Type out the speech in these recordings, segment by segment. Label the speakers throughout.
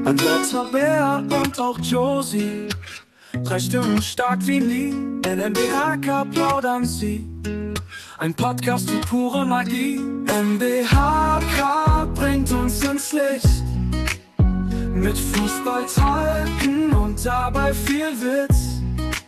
Speaker 1: Andrea, Bea und auch Josie, 3 Stimmen stark wie nie, in NBHK plaudern sie. Ein Podcast für pure Magie. NBHK bringt uns ins Licht. Mit Fußball talken und dabei viel Witz.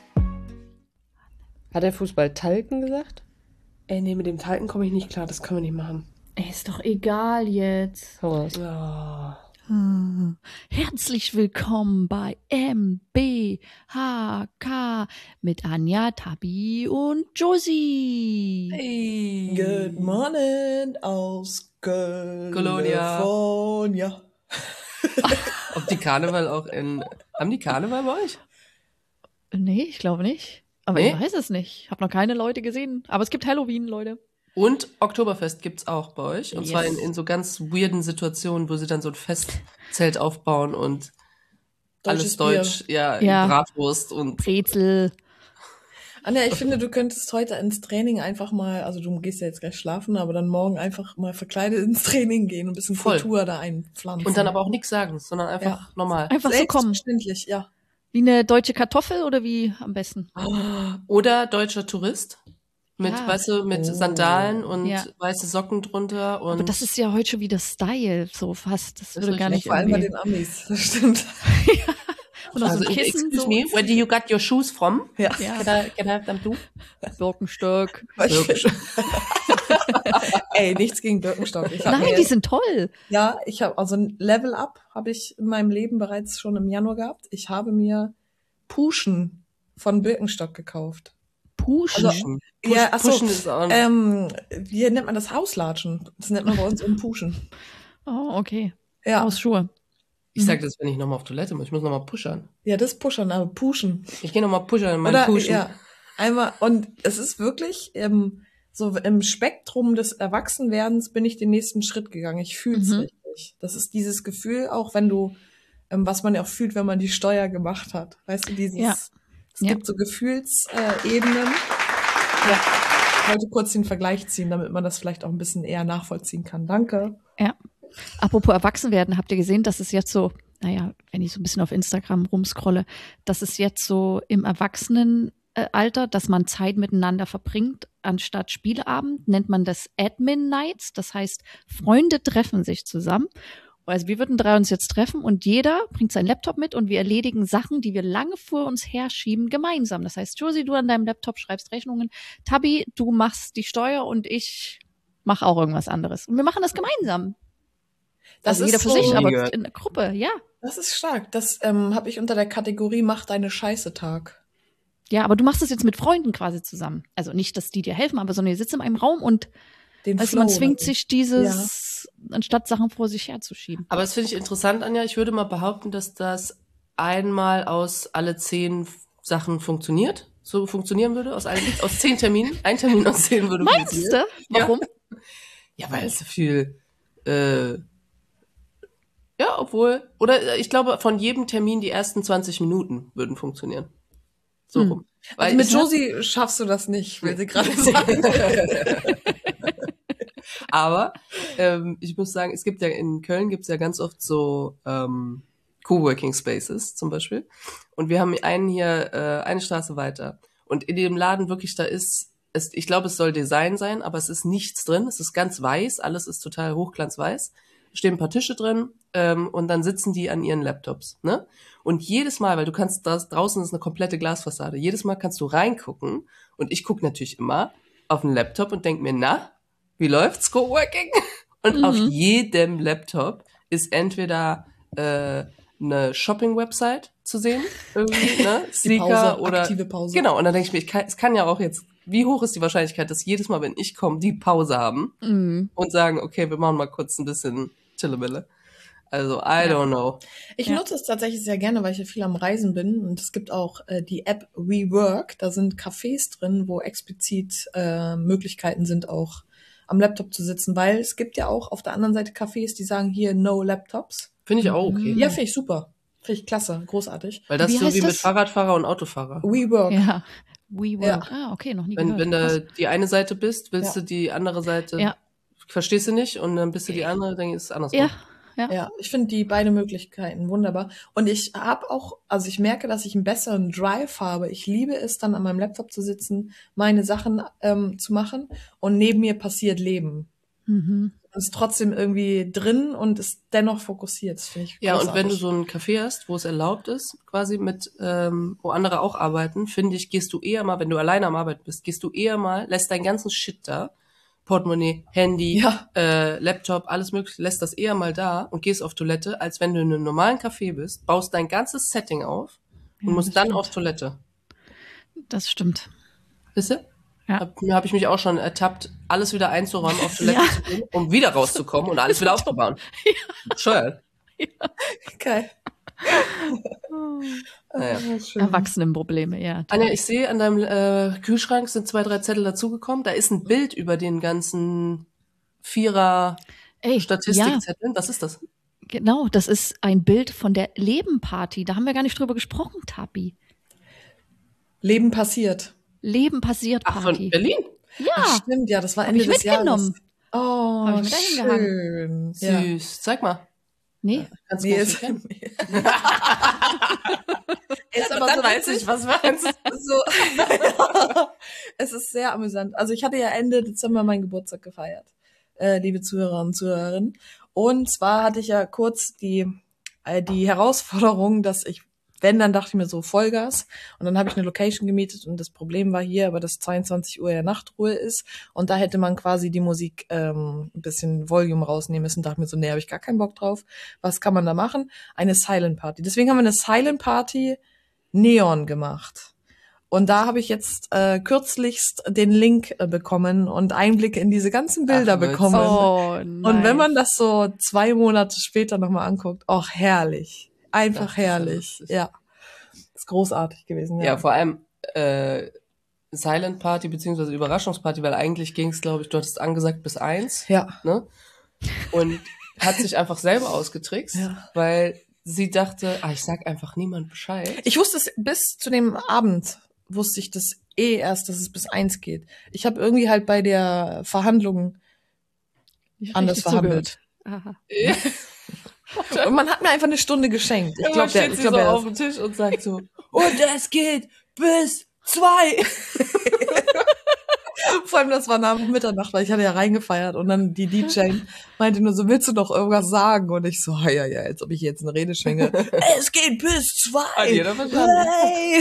Speaker 2: Hat er Fußball talken gesagt?
Speaker 3: Ey, nee, mit dem Talken komme ich nicht klar, das können wir nicht machen.
Speaker 4: Ey, ist doch egal jetzt.
Speaker 2: Hau raus.
Speaker 3: Ja.
Speaker 4: Herzlich willkommen bei MBHK mit Anja, Tabi und Josie.
Speaker 3: Hey.
Speaker 5: Good morning aus
Speaker 3: Colonia.
Speaker 5: California.
Speaker 3: Ob die Karneval auch haben die Karneval bei euch?
Speaker 4: Nee, ich glaube nicht. Aber
Speaker 3: Nee?
Speaker 4: ich weiß es nicht. Ich habe noch keine Leute gesehen. Aber es gibt Halloween, Leute.
Speaker 3: Und Oktoberfest gibt's auch bei euch. Und
Speaker 4: Yes.
Speaker 3: zwar in so ganz weirden Situationen, wo sie dann so ein Festzelt aufbauen und alles
Speaker 5: Deutsches
Speaker 3: deutsch, ja,
Speaker 4: Ja.
Speaker 3: Bratwurst und
Speaker 4: Brezel.
Speaker 5: Anja, ich finde, du könntest heute ins Training einfach mal, also du gehst ja jetzt gleich schlafen, aber dann morgen einfach mal verkleidet ins Training gehen und ein bisschen
Speaker 3: Voll.
Speaker 5: Kultur da einpflanzen.
Speaker 3: und dann aber auch nichts sagen, sondern einfach normal.
Speaker 4: Einfach so kommen.
Speaker 5: Selbstverständlich, ja.
Speaker 4: Wie eine deutsche Kartoffel oder wie am besten?
Speaker 3: Oder deutscher Tourist mit,
Speaker 4: Ja.
Speaker 3: weißt du, mit
Speaker 5: Oh.
Speaker 3: Sandalen und
Speaker 4: Ja.
Speaker 3: weiße Socken drunter und
Speaker 4: Aber das ist ja heute schon wieder Style, so fast. Das
Speaker 3: Das
Speaker 4: würde
Speaker 3: ist
Speaker 4: gar
Speaker 3: richtig.
Speaker 4: nicht
Speaker 5: Vor allem bei
Speaker 4: irgendwie...
Speaker 5: den Amis, das stimmt.
Speaker 4: Und auch so ein Kissen,
Speaker 3: excuse
Speaker 4: so
Speaker 3: me, where do you got your shoes from?
Speaker 5: Ja.
Speaker 4: Ja,
Speaker 3: Can I have them too?
Speaker 4: Birkenstock.
Speaker 5: Ey, nichts gegen Birkenstock. Ich hab
Speaker 4: Nein,
Speaker 5: mir,
Speaker 4: die sind toll.
Speaker 5: ja, ich habe also ein Level Up habe ich in meinem Leben bereits schon im Januar gehabt. Ich habe mir Puschen von Birkenstock gekauft.
Speaker 4: Puschen.
Speaker 5: Also, ja, ach so,
Speaker 3: Pushen ist auch
Speaker 5: wie nennt man das? Hauslatschen. Das nennt man bei uns Puschen.
Speaker 4: Oh, okay.
Speaker 5: Ja,
Speaker 4: Hausschuhe.
Speaker 3: Ich sag das, wenn ich nochmal auf Toilette muss. Ich muss nochmal pushern.
Speaker 5: ja, das Pushern, aber Puschen.
Speaker 3: Ich gehe nochmal pushern in meinen
Speaker 5: Oder,
Speaker 3: Pushen.
Speaker 5: ja, einmal, und es ist wirklich, so im Spektrum des Erwachsenwerdens bin ich den nächsten Schritt gegangen. Ich fühl's
Speaker 4: Mhm.
Speaker 5: richtig. Das ist dieses Gefühl, auch wenn du, was man ja auch fühlt, wenn man die Steuer gemacht hat. Weißt du, dieses,
Speaker 4: Ja.
Speaker 5: es
Speaker 4: Ja.
Speaker 5: gibt so Gefühlsebenen. Ja. Ich wollte kurz den Vergleich ziehen, damit man das vielleicht auch ein bisschen eher nachvollziehen kann. Danke.
Speaker 4: Ja. Apropos Erwachsenwerden, habt ihr gesehen, dass es jetzt so, naja, wenn ich so ein bisschen auf Instagram rumscrolle, dass es jetzt so im Erwachsenenalter, dass man Zeit miteinander verbringt, anstatt Spieleabend, nennt man das Admin Nights. Das heißt, Freunde treffen sich zusammen. Also wir würden 3 uns jetzt treffen und jeder bringt seinen Laptop mit und wir erledigen Sachen, die wir lange vor uns herschieben, gemeinsam. Das heißt, Josie, du an deinem Laptop schreibst Rechnungen, Tabi, du machst die Steuer und ich mache auch irgendwas anderes. Und wir machen das gemeinsam.
Speaker 5: Das
Speaker 4: Also jeder
Speaker 5: ist
Speaker 4: für
Speaker 5: so-
Speaker 4: sich, aber
Speaker 3: gehört.
Speaker 4: in der Gruppe, ja.
Speaker 5: Das ist stark. Das habe ich unter der Kategorie Mach deine Scheiße Tag.
Speaker 4: Ja, aber du machst das jetzt mit Freunden quasi zusammen. Also nicht, dass die dir helfen, aber sondern ihr sitzt in einem Raum und
Speaker 5: Den
Speaker 4: also man
Speaker 5: Flow,
Speaker 4: zwingt
Speaker 5: oder?
Speaker 4: sich dieses, anstatt Sachen vor sich herzuschieben.
Speaker 3: Aber das finde ich interessant, Anja. Ich würde mal behaupten, dass das einmal aus alle 10 Sachen funktioniert. So funktionieren würde, aus 10 Terminen. Ein Termin aus 10 würde
Speaker 4: Meinst
Speaker 3: funktionieren.
Speaker 4: du? Warum?
Speaker 3: Ja, weil es so viel, ja, obwohl, oder ich glaube, von jedem Termin die ersten 20 Minuten würden funktionieren. So rum. Weil
Speaker 5: Also mit
Speaker 3: ich hab-
Speaker 5: Josie schaffst du das nicht, will sie gerade sagen.
Speaker 3: Aber ich muss sagen, es gibt ja in Köln gibt's ja ganz oft so Coworking Spaces zum Beispiel. Und wir haben einen hier eine Straße weiter. Und in dem Laden wirklich, da ist es, ich glaube, es soll Design sein, aber es ist nichts drin. Es ist ganz weiß, alles ist total hochglanzweiß. Stehen ein paar Tische drin und dann sitzen die an ihren Laptops. Ne? Und jedes Mal, weil du kannst, draußen ist eine komplette Glasfassade, jedes Mal kannst du reingucken und ich gucke natürlich immer auf den Laptop und denk mir, na, wie läuft's Coworking? Und auf jedem Laptop ist entweder eine Shopping-Website zu sehen, irgendwie, ne?
Speaker 5: Die
Speaker 3: Sneaker
Speaker 5: Pause,
Speaker 3: oder
Speaker 5: aktive Pause.
Speaker 3: genau. Und dann denke ich mir, es kann ja auch jetzt, wie hoch ist die Wahrscheinlichkeit, dass jedes Mal, wenn ich komme, die Pause haben
Speaker 4: Mhm.
Speaker 3: und sagen, okay, wir machen mal kurz ein bisschen Chillemille. Also, I don't know.
Speaker 5: Ich
Speaker 4: Ja.
Speaker 5: nutze es tatsächlich sehr gerne, weil ich ja viel am Reisen bin. Und es gibt auch die App WeWork. Da sind Cafés drin, wo explizit Möglichkeiten sind, auch am Laptop zu sitzen. Weil es gibt ja auch auf der anderen Seite Cafés, die sagen hier No Laptops.
Speaker 3: Finde ich auch okay.
Speaker 5: Ja, finde ich super. Finde ich klasse, großartig.
Speaker 3: Weil das
Speaker 4: Wie
Speaker 3: ist so
Speaker 4: heißt
Speaker 3: wie mit
Speaker 4: das?
Speaker 3: Fahrradfahrer und Autofahrer.
Speaker 5: WeWork.
Speaker 4: Ja. WeWork. Ah, okay, noch nie
Speaker 3: Wenn
Speaker 4: gehört.
Speaker 3: du
Speaker 4: Krass.
Speaker 3: die eine Seite bist, willst
Speaker 5: Ja.
Speaker 3: du die andere Seite,
Speaker 4: Ja.
Speaker 3: verstehst du nicht und dann bist du die andere, dann ist es andersrum.
Speaker 4: Ja, Ja.
Speaker 5: Ja, ich finde die beiden Möglichkeiten wunderbar. Und ich habe auch, also ich merke, dass ich einen besseren Drive habe. Ich liebe es, dann an meinem Laptop zu sitzen, meine Sachen zu machen und neben mir passiert Leben.
Speaker 4: Mhm.
Speaker 5: Und ist trotzdem irgendwie drin und ist dennoch fokussiert. Das finde ich
Speaker 3: Ja, und wenn du
Speaker 5: großartig.
Speaker 3: so ein Café hast, wo es erlaubt ist, quasi mit, wo andere auch arbeiten, finde ich, gehst du eher mal, wenn du alleine am Arbeiten bist, gehst du eher mal, lässt deinen ganzen Shit da, Portemonnaie, Handy,
Speaker 5: Ja.
Speaker 3: Laptop, alles mögliche, lässt das eher mal da und gehst auf Toilette, als wenn du in einem normalen Café bist, baust dein ganzes Setting auf und
Speaker 4: Ja,
Speaker 3: musst
Speaker 4: das
Speaker 3: dann
Speaker 4: stimmt.
Speaker 3: auf Toilette.
Speaker 4: Das stimmt.
Speaker 3: Wisst ihr?
Speaker 4: Ja.
Speaker 3: Hab ich mich auch schon ertappt, alles wieder einzuräumen, auf Toilette
Speaker 4: Ja.
Speaker 3: zu gehen, um wieder rauszukommen und alles wieder aufzubauen. Bescheuert.
Speaker 5: Geil.
Speaker 3: Naja.
Speaker 5: Schön.
Speaker 4: Erwachsenenprobleme, ja.
Speaker 3: Anja, ich sehe an deinem Kühlschrank sind 2, 3 Zettel dazugekommen. Da ist ein Bild über den ganzen Vierer
Speaker 4: Ey, ja,
Speaker 3: Statistikzetteln. Was ist das?
Speaker 4: genau, das ist ein Bild von der Leben-Party. Da haben wir gar nicht drüber gesprochen, Tabi.
Speaker 5: Leben passiert.
Speaker 4: Leben passiert
Speaker 3: Ach, von
Speaker 4: Party.
Speaker 3: Berlin?
Speaker 4: Ja,
Speaker 5: Ach, stimmt, ja, das war
Speaker 4: hab
Speaker 5: Ende
Speaker 4: ich
Speaker 5: des Jahres.
Speaker 4: mitgenommen.
Speaker 5: Oh,
Speaker 4: Hab ich mit dahin
Speaker 5: schön. Ja.
Speaker 3: Süß. Zeig mal.
Speaker 4: Nee,
Speaker 3: Kannst
Speaker 5: Nee,
Speaker 3: du
Speaker 5: ist,
Speaker 3: kennen?
Speaker 5: ist aber
Speaker 3: Dann
Speaker 5: so
Speaker 3: weiß
Speaker 5: witzig.
Speaker 3: ich, was meinst.
Speaker 5: So, es ist sehr amüsant. Also ich hatte ja Ende Dezember meinen Geburtstag gefeiert, liebe Zuhörer und Zuhörerinnen. Und zwar hatte ich ja kurz die Herausforderung, dass ich, wenn, dann dachte ich mir so Vollgas. Und dann habe ich eine Location gemietet und das Problem war hier, aber dass 22 Uhr ja Nachtruhe ist. Und da hätte man quasi die Musik ein bisschen Volume rausnehmen müssen. Dachte mir so, nee, habe ich gar keinen Bock drauf. Was kann man da machen? Eine Silent Party. Deswegen haben wir eine Silent Party Neon gemacht. Und da habe ich jetzt kürzlichst den Link bekommen und Einblicke in diese ganzen Bilder
Speaker 3: Ach, witzig.
Speaker 5: bekommen.
Speaker 4: oh,
Speaker 5: Und wenn man das so 2 Monate später nochmal anguckt, auch herrlich. Einfach
Speaker 3: Das ist ja
Speaker 5: herrlich.
Speaker 3: lustig.
Speaker 5: Ja. Ist großartig gewesen.
Speaker 3: Ja, vor allem Silent Party beziehungsweise Überraschungsparty, weil eigentlich ging es, glaube ich, du hattest angesagt bis 1,
Speaker 5: Ja.
Speaker 3: ne? Und hat sich einfach selber ausgetrickst,
Speaker 5: Ja.
Speaker 3: weil sie dachte, ich sag einfach niemand Bescheid.
Speaker 5: Ich wusste es bis zu dem Abend, wusste ich das erst, dass es bis 1 geht. Ich habe irgendwie halt bei der Verhandlung
Speaker 4: Nicht
Speaker 5: anders
Speaker 4: richtig
Speaker 5: verhandelt.
Speaker 4: zugehört. Aha.
Speaker 5: Und man hat mir einfach eine Stunde geschenkt. Ich
Speaker 3: Irgendwann
Speaker 5: glaube,
Speaker 3: steht sie so auf dem Tisch und sagt so, und es geht bis 2.
Speaker 5: Vor allem, das war nach Mitternacht, weil ich hatte ja reingefeiert und dann die DJ meinte nur so, willst du noch irgendwas sagen? Und ich so, ja, als ob ich jetzt eine Rede schwinge. Es geht bis 2.
Speaker 3: Hat jeder verstanden.
Speaker 5: Hey.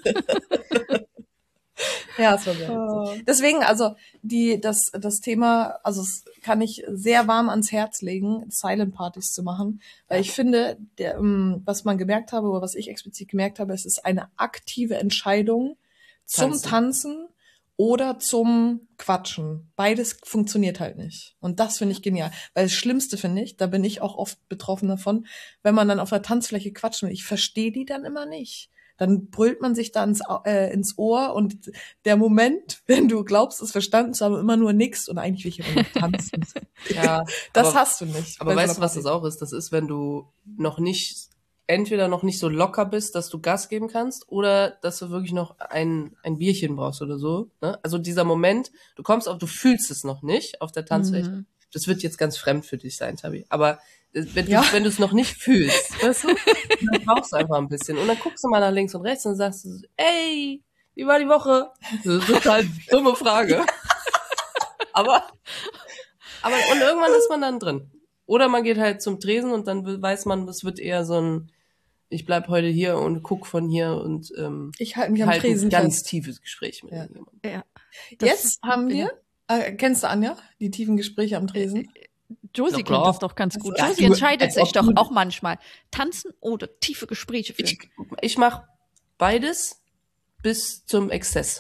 Speaker 5: Ja, es war sehr witzig. Deswegen, also das Thema, also es kann ich sehr warm ans Herz legen, Silent Partys zu machen, weil ich finde, was man gemerkt habe oder was ich explizit gemerkt habe, es ist eine aktive Entscheidung zum Tanzen oder zum Quatschen. Beides funktioniert halt nicht. Und das finde ich genial. Weil das Schlimmste finde ich, da bin ich auch oft betroffen davon, wenn man dann auf der Tanzfläche quatschen will. Ich verstehe die dann immer nicht. Dann brüllt man sich da ins Ohr und der Moment, wenn du glaubst, es verstanden zu haben, immer nur nix und eigentlich will ich immer nur tanzen.
Speaker 3: Ja,
Speaker 5: Das
Speaker 3: aber,
Speaker 5: hast du nicht.
Speaker 3: aber
Speaker 5: bei so
Speaker 3: weißt du,
Speaker 5: einer
Speaker 3: was das
Speaker 5: Party.
Speaker 3: auch ist? Das ist, wenn du entweder noch nicht so locker bist, dass du Gas geben kannst, oder dass du wirklich noch ein Bierchen brauchst oder so. Ne? Also dieser Moment, du fühlst es noch nicht auf der Tanzfläche.
Speaker 4: Mhm.
Speaker 3: Das wird jetzt ganz fremd für dich sein, Tabi. Aber wenn
Speaker 5: Ja.
Speaker 3: du es noch nicht fühlst, weißt du, dann brauchst du einfach ein bisschen. Und dann guckst du mal nach links und rechts und sagst du, ey, wie war die Woche? Das ist total dumme Frage. aber und irgendwann ist man dann drin. Oder man geht halt zum Tresen und dann weiß man, das wird eher so ein, ich bleib heute hier und guck von hier und
Speaker 5: Ich halte mich am
Speaker 3: halt ein
Speaker 5: Tresen
Speaker 3: ganz
Speaker 5: fest.
Speaker 3: tiefes Gespräch mit
Speaker 5: Ja.
Speaker 3: irgendjemandem.
Speaker 4: Ja. Das
Speaker 5: Jetzt
Speaker 4: ist-
Speaker 5: haben wir, kennst du Anja, die tiefen Gespräche am Tresen?
Speaker 4: Josie
Speaker 3: Ja,
Speaker 4: kennt
Speaker 3: klar.
Speaker 4: das doch ganz gut.
Speaker 3: Ja,
Speaker 4: Josie
Speaker 3: du-
Speaker 4: entscheidet
Speaker 3: als
Speaker 4: sich
Speaker 3: ob
Speaker 4: doch
Speaker 3: du-
Speaker 4: auch manchmal. Tanzen oder tiefe Gespräche führen.
Speaker 3: Ich mache beides bis zum Exzess.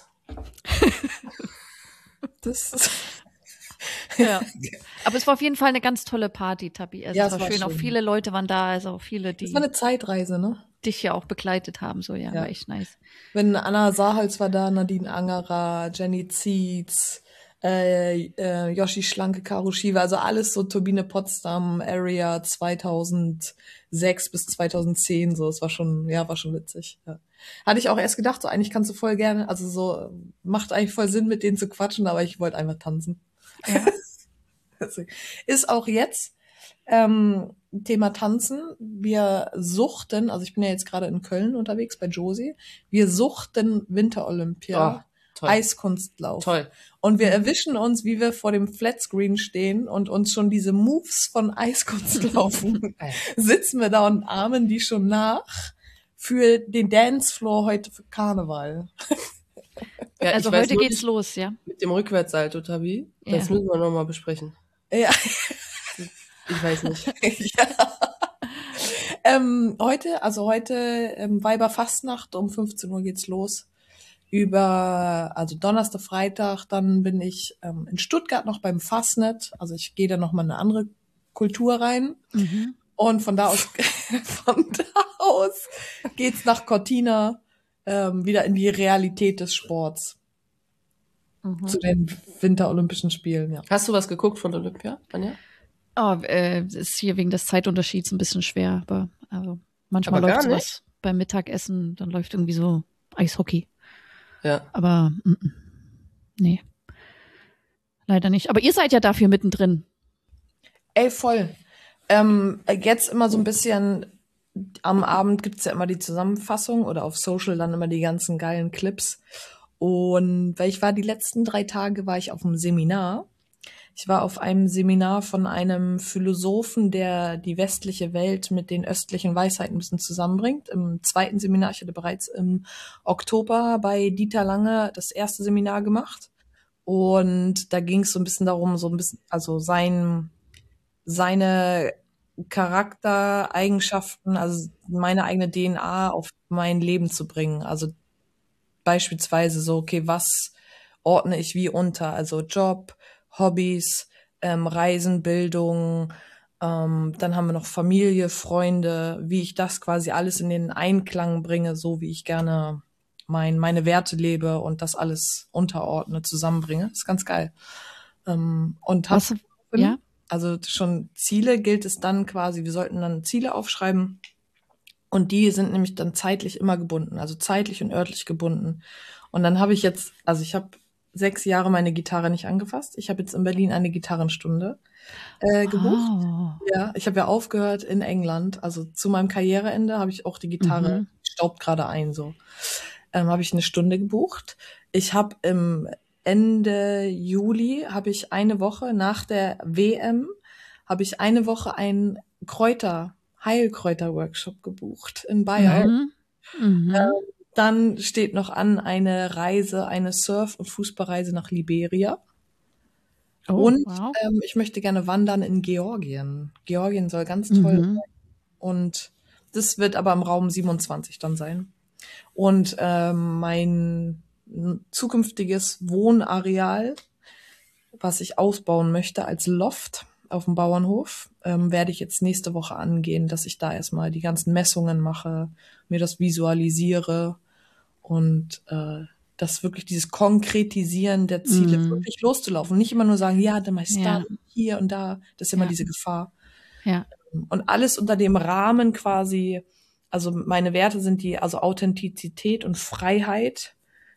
Speaker 5: Das ist
Speaker 4: Ja. Aber es war auf jeden Fall eine ganz tolle Party, Tabi. Also
Speaker 5: Ja,
Speaker 4: es war schön. Auch viele Leute waren da, also auch viele, die
Speaker 5: das war eine Zeitreise, ne?
Speaker 4: dich ja auch begleitet haben. So, ja,
Speaker 5: Ja.
Speaker 4: war echt nice.
Speaker 5: Wenn Anna Sahals war da, Nadine Angerer, Jenny Zietz, Yoshi Schlanke, Caro Shiva, also alles so Turbine Potsdam Area 2006 bis 2010, so, es war schon witzig, ja. Hatte ich auch erst gedacht, so eigentlich kannst du voll gerne, also so, macht eigentlich voll Sinn, mit denen zu quatschen, aber ich wollte einfach tanzen.
Speaker 4: Ja.
Speaker 5: Deswegen. Ist auch jetzt, Thema Tanzen. Wir suchten, also ich bin ja jetzt gerade in Köln unterwegs bei Josie, wir suchten Winter-Olympia,
Speaker 3: Toll.
Speaker 5: Eiskunstlauf.
Speaker 3: Toll.
Speaker 5: Und wir erwischen uns, wie wir vor dem Flatscreen stehen und uns schon diese Moves von Eiskunstlaufen sitzen wir da und ahmen die schon nach für den Dancefloor heute für Karneval.
Speaker 3: Ja,
Speaker 4: Also
Speaker 3: ich weiß
Speaker 4: heute
Speaker 3: nur
Speaker 4: geht's
Speaker 3: nicht
Speaker 4: los, ja?
Speaker 3: mit dem Rückwärtssalto, Tabi. Das
Speaker 4: Ja.
Speaker 3: müssen wir nochmal besprechen.
Speaker 5: Ja.
Speaker 3: Ich weiß nicht.
Speaker 5: Ja. Heute Weiberfastnacht, um 15 Uhr geht's los. Also Donnerstag, Freitag, dann bin ich in Stuttgart noch beim Fastnet. Also ich gehe da noch mal eine andere Kultur rein.
Speaker 4: Mhm.
Speaker 5: Und von da aus geht's nach Cortina wieder in die Realität des Sports. Zu den Winterolympischen Spielen, ja.
Speaker 3: Hast du was geguckt von Olympia, Anja?
Speaker 4: Oh, ist hier wegen des Zeitunterschieds ein bisschen schwer, aber also manchmal
Speaker 3: Aber
Speaker 4: läuft
Speaker 3: gar
Speaker 4: sowas beim Mittagessen, dann läuft irgendwie so Eishockey.
Speaker 3: Ja.
Speaker 4: Aber nee, leider nicht. Aber ihr seid ja dafür mittendrin.
Speaker 5: Ey, voll. Jetzt immer so ein bisschen, am Abend gibt's ja immer die Zusammenfassung oder auf Social dann immer die ganzen geilen Clips. Und weil die letzten 3 Tage war ich auf einem Seminar. Ich war auf einem Seminar von einem Philosophen, der die westliche Welt mit den östlichen Weisheiten ein bisschen zusammenbringt. Im 2. Seminar, ich hatte bereits im Oktober bei Dieter Lange das erste Seminar gemacht. Und da ging es so ein bisschen darum, also seine Charaktereigenschaften, also meine eigene DNA auf mein Leben zu bringen. Also beispielsweise so, okay, was ordne ich wie unter? Also Job, Hobbys, Reisen, Bildung, dann haben wir noch Familie, Freunde, wie ich das quasi alles in den Einklang bringe, so wie ich gerne meine Werte lebe und das alles unterordne, zusammenbringe. Das ist ganz geil. Und
Speaker 4: Ja?
Speaker 5: also schon Ziele gilt es dann quasi, wir sollten dann Ziele aufschreiben und die sind nämlich dann zeitlich immer gebunden, also zeitlich und örtlich gebunden. Und dann habe ich jetzt, also ich habe 6 Jahre meine Gitarre nicht angefasst. Ich habe jetzt in Berlin eine Gitarrenstunde gebucht.
Speaker 4: Oh.
Speaker 5: Ja, ich habe ja aufgehört in England. Also zu meinem Karriereende habe ich auch die Gitarre, staubt gerade ein so. Habe ich eine Stunde gebucht. Ich habe im Ende Juli, habe ich eine Woche nach der WM, habe ich eine Woche einen Heilkräuter-Workshop gebucht in Bayern. Dann steht noch an eine Surf- und Fußballreise nach Liberia.
Speaker 4: Oh,
Speaker 5: Und
Speaker 4: wow.
Speaker 5: ich möchte gerne wandern in Georgien. Georgien soll ganz toll sein. Und das wird aber im Raum 27 dann sein. Und mein zukünftiges Wohnareal, was ich ausbauen möchte als Loft auf dem Bauernhof, werde ich jetzt nächste Woche angehen, dass ich da erstmal die ganzen Messungen mache, mir das visualisiere und das wirklich dieses Konkretisieren der Ziele, wirklich loszulaufen. Nicht immer nur sagen, ja, dann mach ich da, hier und da. Das ist immer diese Gefahr.
Speaker 4: Ja.
Speaker 5: Und alles unter dem Rahmen quasi, also meine Werte sind also Authentizität und Freiheit,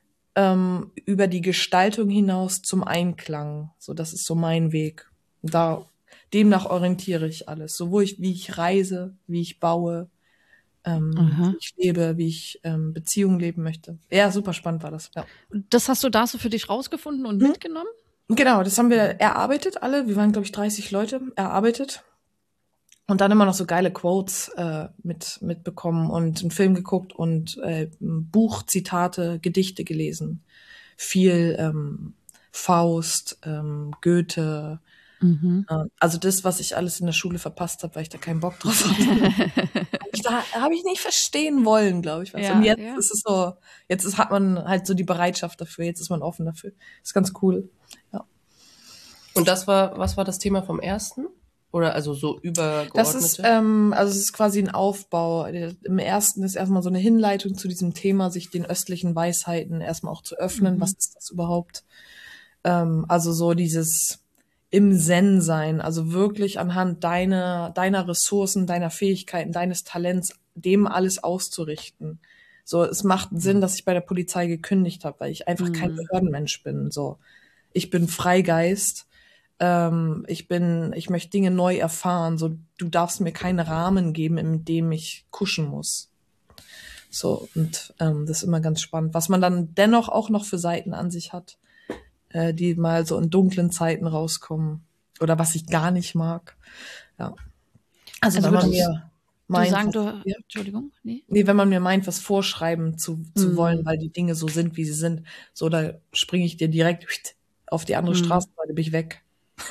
Speaker 5: über die Gestaltung hinaus zum Einklang. So, das ist so mein Weg. Demnach orientiere ich alles. Wie ich reise, wie ich baue, wie ich lebe, wie ich Beziehungen leben möchte. Ja, super spannend war das. Ja.
Speaker 4: Das hast du da so für dich rausgefunden und mitgenommen?
Speaker 5: Genau, das haben wir erarbeitet alle. Wir waren, glaube ich, 30 Leute erarbeitet. Und dann immer noch so geile Quotes mitbekommen und einen Film geguckt und Buchzitate, Gedichte gelesen. Viel Faust, Goethe. Also das, was ich alles in der Schule verpasst habe, weil ich da keinen Bock drauf hatte. Da habe ich nicht verstehen wollen, glaube ich.
Speaker 4: Ja,
Speaker 5: und jetzt ist es so, hat man halt so die Bereitschaft dafür, jetzt ist man offen dafür. Ist ganz cool. Ja.
Speaker 3: Und was war das Thema vom ersten? Oder also so übergeordnete?
Speaker 5: Das ist, es ist quasi ein Aufbau. Im ersten ist erstmal so eine Hinleitung zu diesem Thema, sich den östlichen Weisheiten erstmal auch zu öffnen. Was ist das überhaupt? Also so dieses im Zen sein, also wirklich anhand deiner Ressourcen, deiner Fähigkeiten, deines Talents, dem alles auszurichten. So, es macht Sinn, dass ich bei der Polizei gekündigt habe, weil ich einfach kein Behördenmensch bin. So, ich bin Freigeist. ich möchte Dinge neu erfahren. So, du darfst mir keinen Rahmen geben, in dem ich kuschen muss. So, und das ist immer ganz spannend. Was man dann dennoch auch noch für Seiten an sich hat, die mal so in dunklen Zeiten rauskommen. Oder was ich gar nicht mag. Ja. Also wenn man mir meint,
Speaker 4: Entschuldigung,
Speaker 5: nee, wenn man mir meint, was vorschreiben zu wollen, weil die Dinge so sind, wie sie sind, so, da springe ich dir direkt auf die andere Straßenseite, bin ich weg.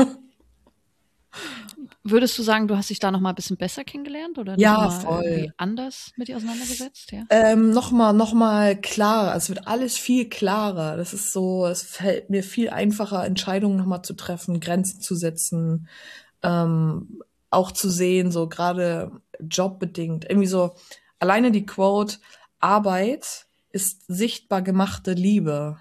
Speaker 4: Würdest du sagen, du hast dich da noch mal ein bisschen besser kennengelernt oder
Speaker 5: Ja,
Speaker 4: voll
Speaker 5: voll.
Speaker 4: anders mit dir auseinandergesetzt? Ja?
Speaker 5: Noch mal klarer. Es wird alles viel klarer. Das ist so, es fällt mir viel einfacher, Entscheidungen noch mal zu treffen, Grenzen zu setzen, auch zu sehen, so gerade jobbedingt. Irgendwie so, alleine die Quote, Arbeit ist sichtbar gemachte Liebe.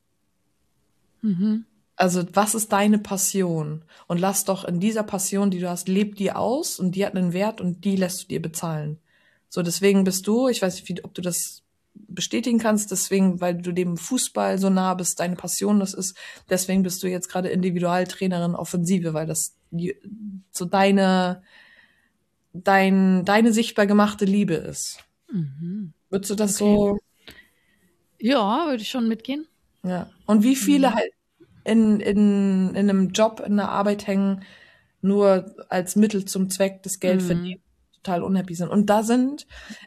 Speaker 4: Mhm.
Speaker 5: Also, was ist deine Passion? Und lass doch in dieser Passion, die du hast, leb die aus und die hat einen Wert und die lässt du dir bezahlen. So, deswegen bist du, ich weiß nicht, ob du das bestätigen kannst, deswegen, weil du dem Fußball so nah bist, deine Passion das ist, deswegen bist du jetzt gerade Individualtrainerin Offensive, weil das so deine sichtbar gemachte Liebe ist.
Speaker 4: Mhm.
Speaker 5: Würdest du das so?
Speaker 4: Ja, würde ich schon mitgehen.
Speaker 5: Ja. Und wie viele halt in einem Job, in einer Arbeit hängen, nur als Mittel zum Zweck des Geld verdienen, total unhappy sind. Und da sind,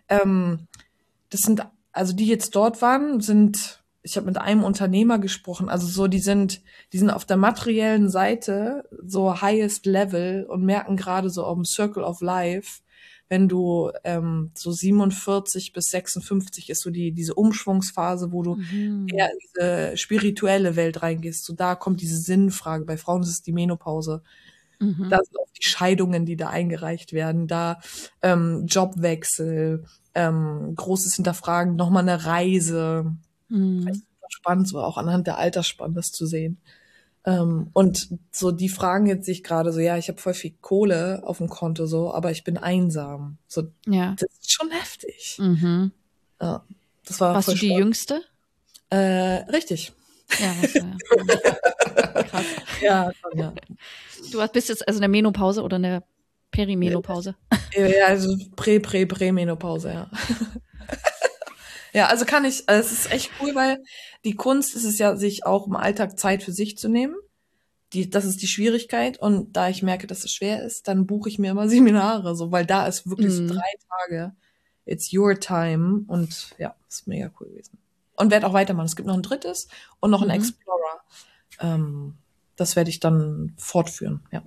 Speaker 5: also die jetzt dort waren, ich habe mit einem Unternehmer gesprochen, also so, die sind auf der materiellen Seite so highest level und merken gerade so auf dem Circle of Life, wenn du so 47 bis 56 ist so diese Umschwungsphase, wo du eher in diese spirituelle Welt reingehst. So da kommt diese Sinnfrage. Bei Frauen ist es die Menopause. Da sind auch die Scheidungen, die da eingereicht werden. Da Jobwechsel, großes Hinterfragen, nochmal eine Reise. Vielleicht super spannend, so auch anhand der Altersspanne das zu sehen. Und so die fragen jetzt sich gerade so, ja, ich habe voll viel Kohle auf dem Konto so, aber ich bin einsam. So,
Speaker 4: Ja.
Speaker 5: das ist schon heftig.
Speaker 4: Mhm.
Speaker 5: Ja, das war
Speaker 4: Warst
Speaker 5: voll
Speaker 4: du die
Speaker 5: spannend.
Speaker 4: Jüngste?
Speaker 5: Richtig.
Speaker 4: Ja, warst du, ja. Krass.
Speaker 5: Ja, schon, ja.
Speaker 4: Du bist jetzt also in der Menopause oder in der Perimenopause?
Speaker 5: Ja, also Prämenopause, ja. Ja, also es ist echt cool, weil die Kunst ist es ja, sich auch im Alltag Zeit für sich zu nehmen. Das ist die Schwierigkeit. Und da ich merke, dass es schwer ist, dann buche ich mir immer Seminare, so, weil da ist wirklich so 3 Tage. It's your time. Und ja, ist mega cool gewesen. Und werde auch weitermachen. Es gibt noch ein drittes und noch ein Explorer. Das werde ich dann fortführen, ja.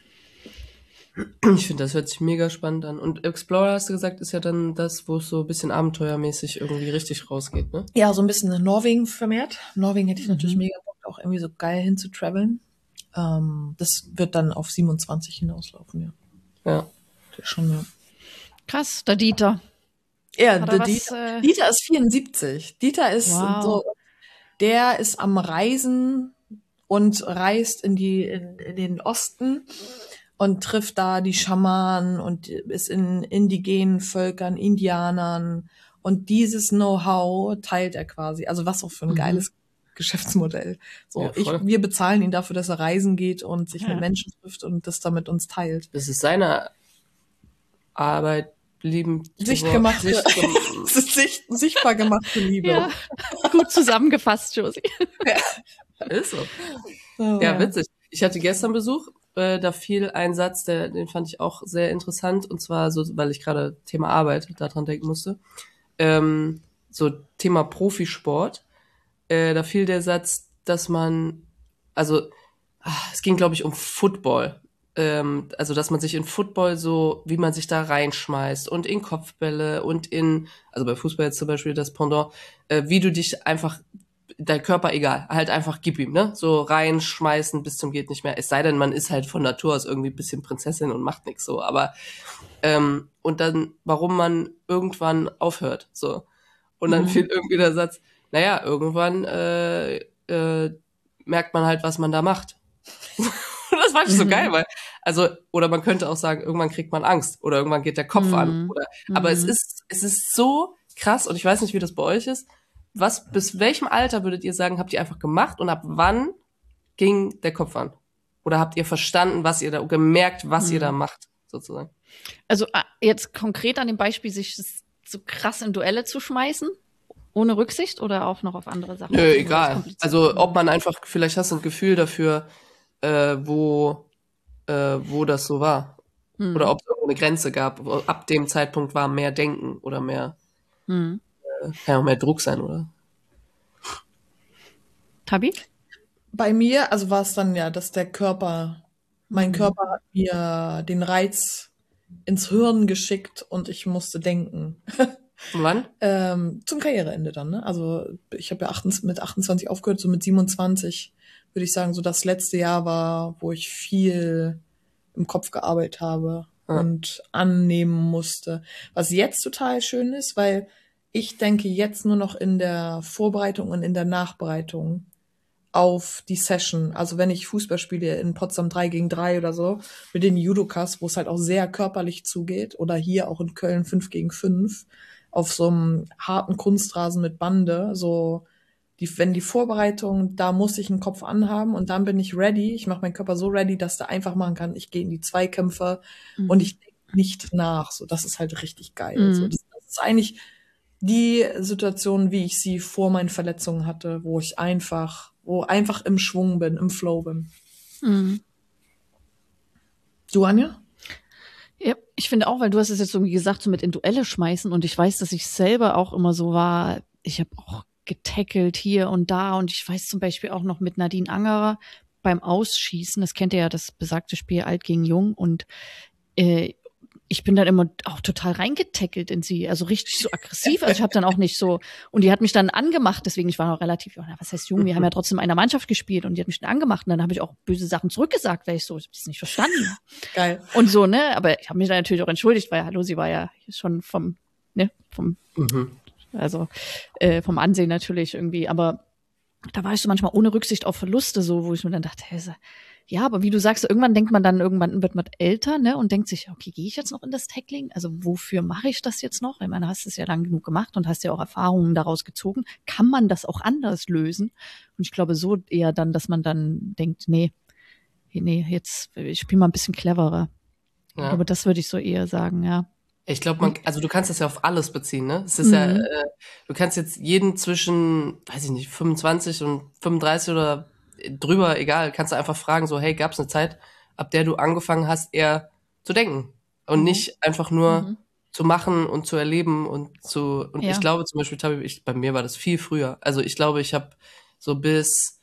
Speaker 3: Ich finde, das hört sich mega spannend an. Und Explorer, hast du gesagt, ist ja dann das, wo es so ein bisschen abenteuermäßig irgendwie richtig rausgeht, ne?
Speaker 5: Ja, so ein bisschen in Norwegen vermehrt. Norwegen hätte ich natürlich mega Bock, auch irgendwie so geil hinzutraveln. Das wird dann auf 27 hinauslaufen, ja.
Speaker 3: Ja.
Speaker 5: Das ist schon, ja.
Speaker 4: Krass, der Dieter.
Speaker 5: Ja,
Speaker 4: Hat er was,
Speaker 5: Dieter ist 74. Dieter ist
Speaker 4: Wow.
Speaker 5: der ist am Reisen und reist in den Osten und trifft da die Schamanen und ist in indigenen Völkern, Indianern und dieses Know-how teilt er quasi. Also was auch für ein geiles Geschäftsmodell. So,
Speaker 3: Ja, voll.
Speaker 5: wir bezahlen ihn dafür, dass er reisen geht und sich mit Menschen trifft und das da mit uns teilt.
Speaker 3: Das ist seine Arbeit, lieben.
Speaker 5: Sichtbar gemachte Liebe.
Speaker 4: Ja, gut zusammengefasst, Josie.
Speaker 3: Ist so.
Speaker 5: Oh,
Speaker 3: Ja, witzig. Ich hatte gestern Besuch, da fiel ein Satz, den fand ich auch sehr interessant, und zwar so, weil ich gerade Thema Arbeit daran denken musste. So Thema Profisport. Da fiel der Satz, dass man, also es ging, glaube ich, um Football. Also dass man sich in Football so, wie man sich da reinschmeißt und in Kopfbälle und also bei Fußball jetzt zum Beispiel das Pendant, wie du dich einfach, dein Körper egal, halt einfach gib ihm, ne? So reinschmeißen bis zum geht nicht mehr. Es sei denn, man ist halt von Natur aus irgendwie ein bisschen Prinzessin und macht nichts so, aber und dann, warum man irgendwann aufhört, so. Und dann fiel irgendwie der Satz, naja, irgendwann merkt man halt, was man da macht. Das fand ich so geil, weil, also, oder man könnte auch sagen, irgendwann kriegt man Angst oder irgendwann geht der Kopf an. Aber es ist so krass, und ich weiß nicht, wie das bei euch ist. Bis welchem Alter würdet ihr sagen, habt ihr einfach gemacht und ab wann ging der Kopf an? Oder habt ihr verstanden, was ihr da, gemerkt, was ihr da macht, sozusagen?
Speaker 4: Also jetzt konkret an dem Beispiel, sich so krass in Duelle zu schmeißen, ohne Rücksicht oder auch noch auf andere Sachen?
Speaker 3: Nö, egal. Also ob man einfach, vielleicht hast du ein Gefühl dafür, wo das so war. Oder ob es irgendwo eine Grenze gab. Ab dem Zeitpunkt war mehr Denken oder mehr, kann ja auch mehr Druck sein, oder?
Speaker 4: Tabi?
Speaker 5: Bei mir, also war es dann ja, dass mein Körper hat mir den Reiz ins Hirn geschickt und ich musste denken.
Speaker 3: Und wann?
Speaker 5: Zum Karriereende dann, ne? Also ich habe ja mit 28 aufgehört, so mit 27 würde ich sagen, so das letzte Jahr war, wo ich viel im Kopf gearbeitet habe und annehmen musste. Was jetzt total schön ist, weil ich denke jetzt nur noch in der Vorbereitung und in der Nachbereitung auf die Session. Also wenn ich Fußball spiele in Potsdam 3 gegen 3 oder so, mit den Judokas, wo es halt auch sehr körperlich zugeht, oder hier auch in Köln 5 gegen 5, auf so einem harten Kunstrasen mit Bande, so wenn die Vorbereitung, da muss ich einen Kopf anhaben und dann bin ich ready. Ich mache meinen Körper so ready, dass der einfach machen kann. Ich gehe in die Zweikämpfe und ich denke nicht nach. So, das ist halt richtig geil. So, das ist eigentlich die Situation, wie ich sie vor meinen Verletzungen hatte, wo einfach im Schwung bin, im Flow bin. Du, Anja?
Speaker 4: Ja, ich finde auch, weil du hast es jetzt irgendwie gesagt, so mit in Duelle schmeißen und ich weiß, dass ich selber auch immer so war, ich habe auch getackelt hier und da und ich weiß zum Beispiel auch noch mit Nadine Angerer beim Ausschießen, das kennt ihr ja, das besagte Spiel Alt gegen Jung und ich bin dann immer auch total reingetackelt in sie, also richtig so aggressiv, also ich habe dann auch nicht so, und die hat mich dann angemacht, deswegen, ich war noch relativ, was heißt jung, wir haben ja trotzdem in einer Mannschaft gespielt und die hat mich dann angemacht und dann habe ich auch böse Sachen zurückgesagt, weil ich das nicht verstanden.
Speaker 5: Geil.
Speaker 4: Und so, ne, aber ich habe mich dann natürlich auch entschuldigt, weil, hallo, sie war ja schon vom Ansehen natürlich irgendwie, aber da war ich so manchmal ohne Rücksicht auf Verluste so, wo ich mir dann dachte, ja, aber wie du sagst, irgendwann wird man älter, ne, und denkt sich, okay, gehe ich jetzt noch in das Tackling? Also wofür mache ich das jetzt noch? Ich meine, hast es ja lang genug gemacht und hast ja auch Erfahrungen daraus gezogen. Kann man das auch anders lösen? Und ich glaube so eher dann, dass man dann denkt, nee, jetzt ich spiele mal ein bisschen cleverer. Ja. Ich glaube, das würde ich so eher sagen, ja.
Speaker 3: Ich glaube, also du kannst das ja auf alles beziehen, ne? Es ist ja, du kannst jetzt jeden zwischen, weiß ich nicht, 25 und 35 oder drüber, egal, kannst du einfach fragen, so, hey, gab's eine Zeit, ab der du angefangen hast, eher zu denken und nicht einfach nur zu machen und zu erleben und ich glaube zum Beispiel, bei mir war das viel früher. Also ich glaube, ich habe so bis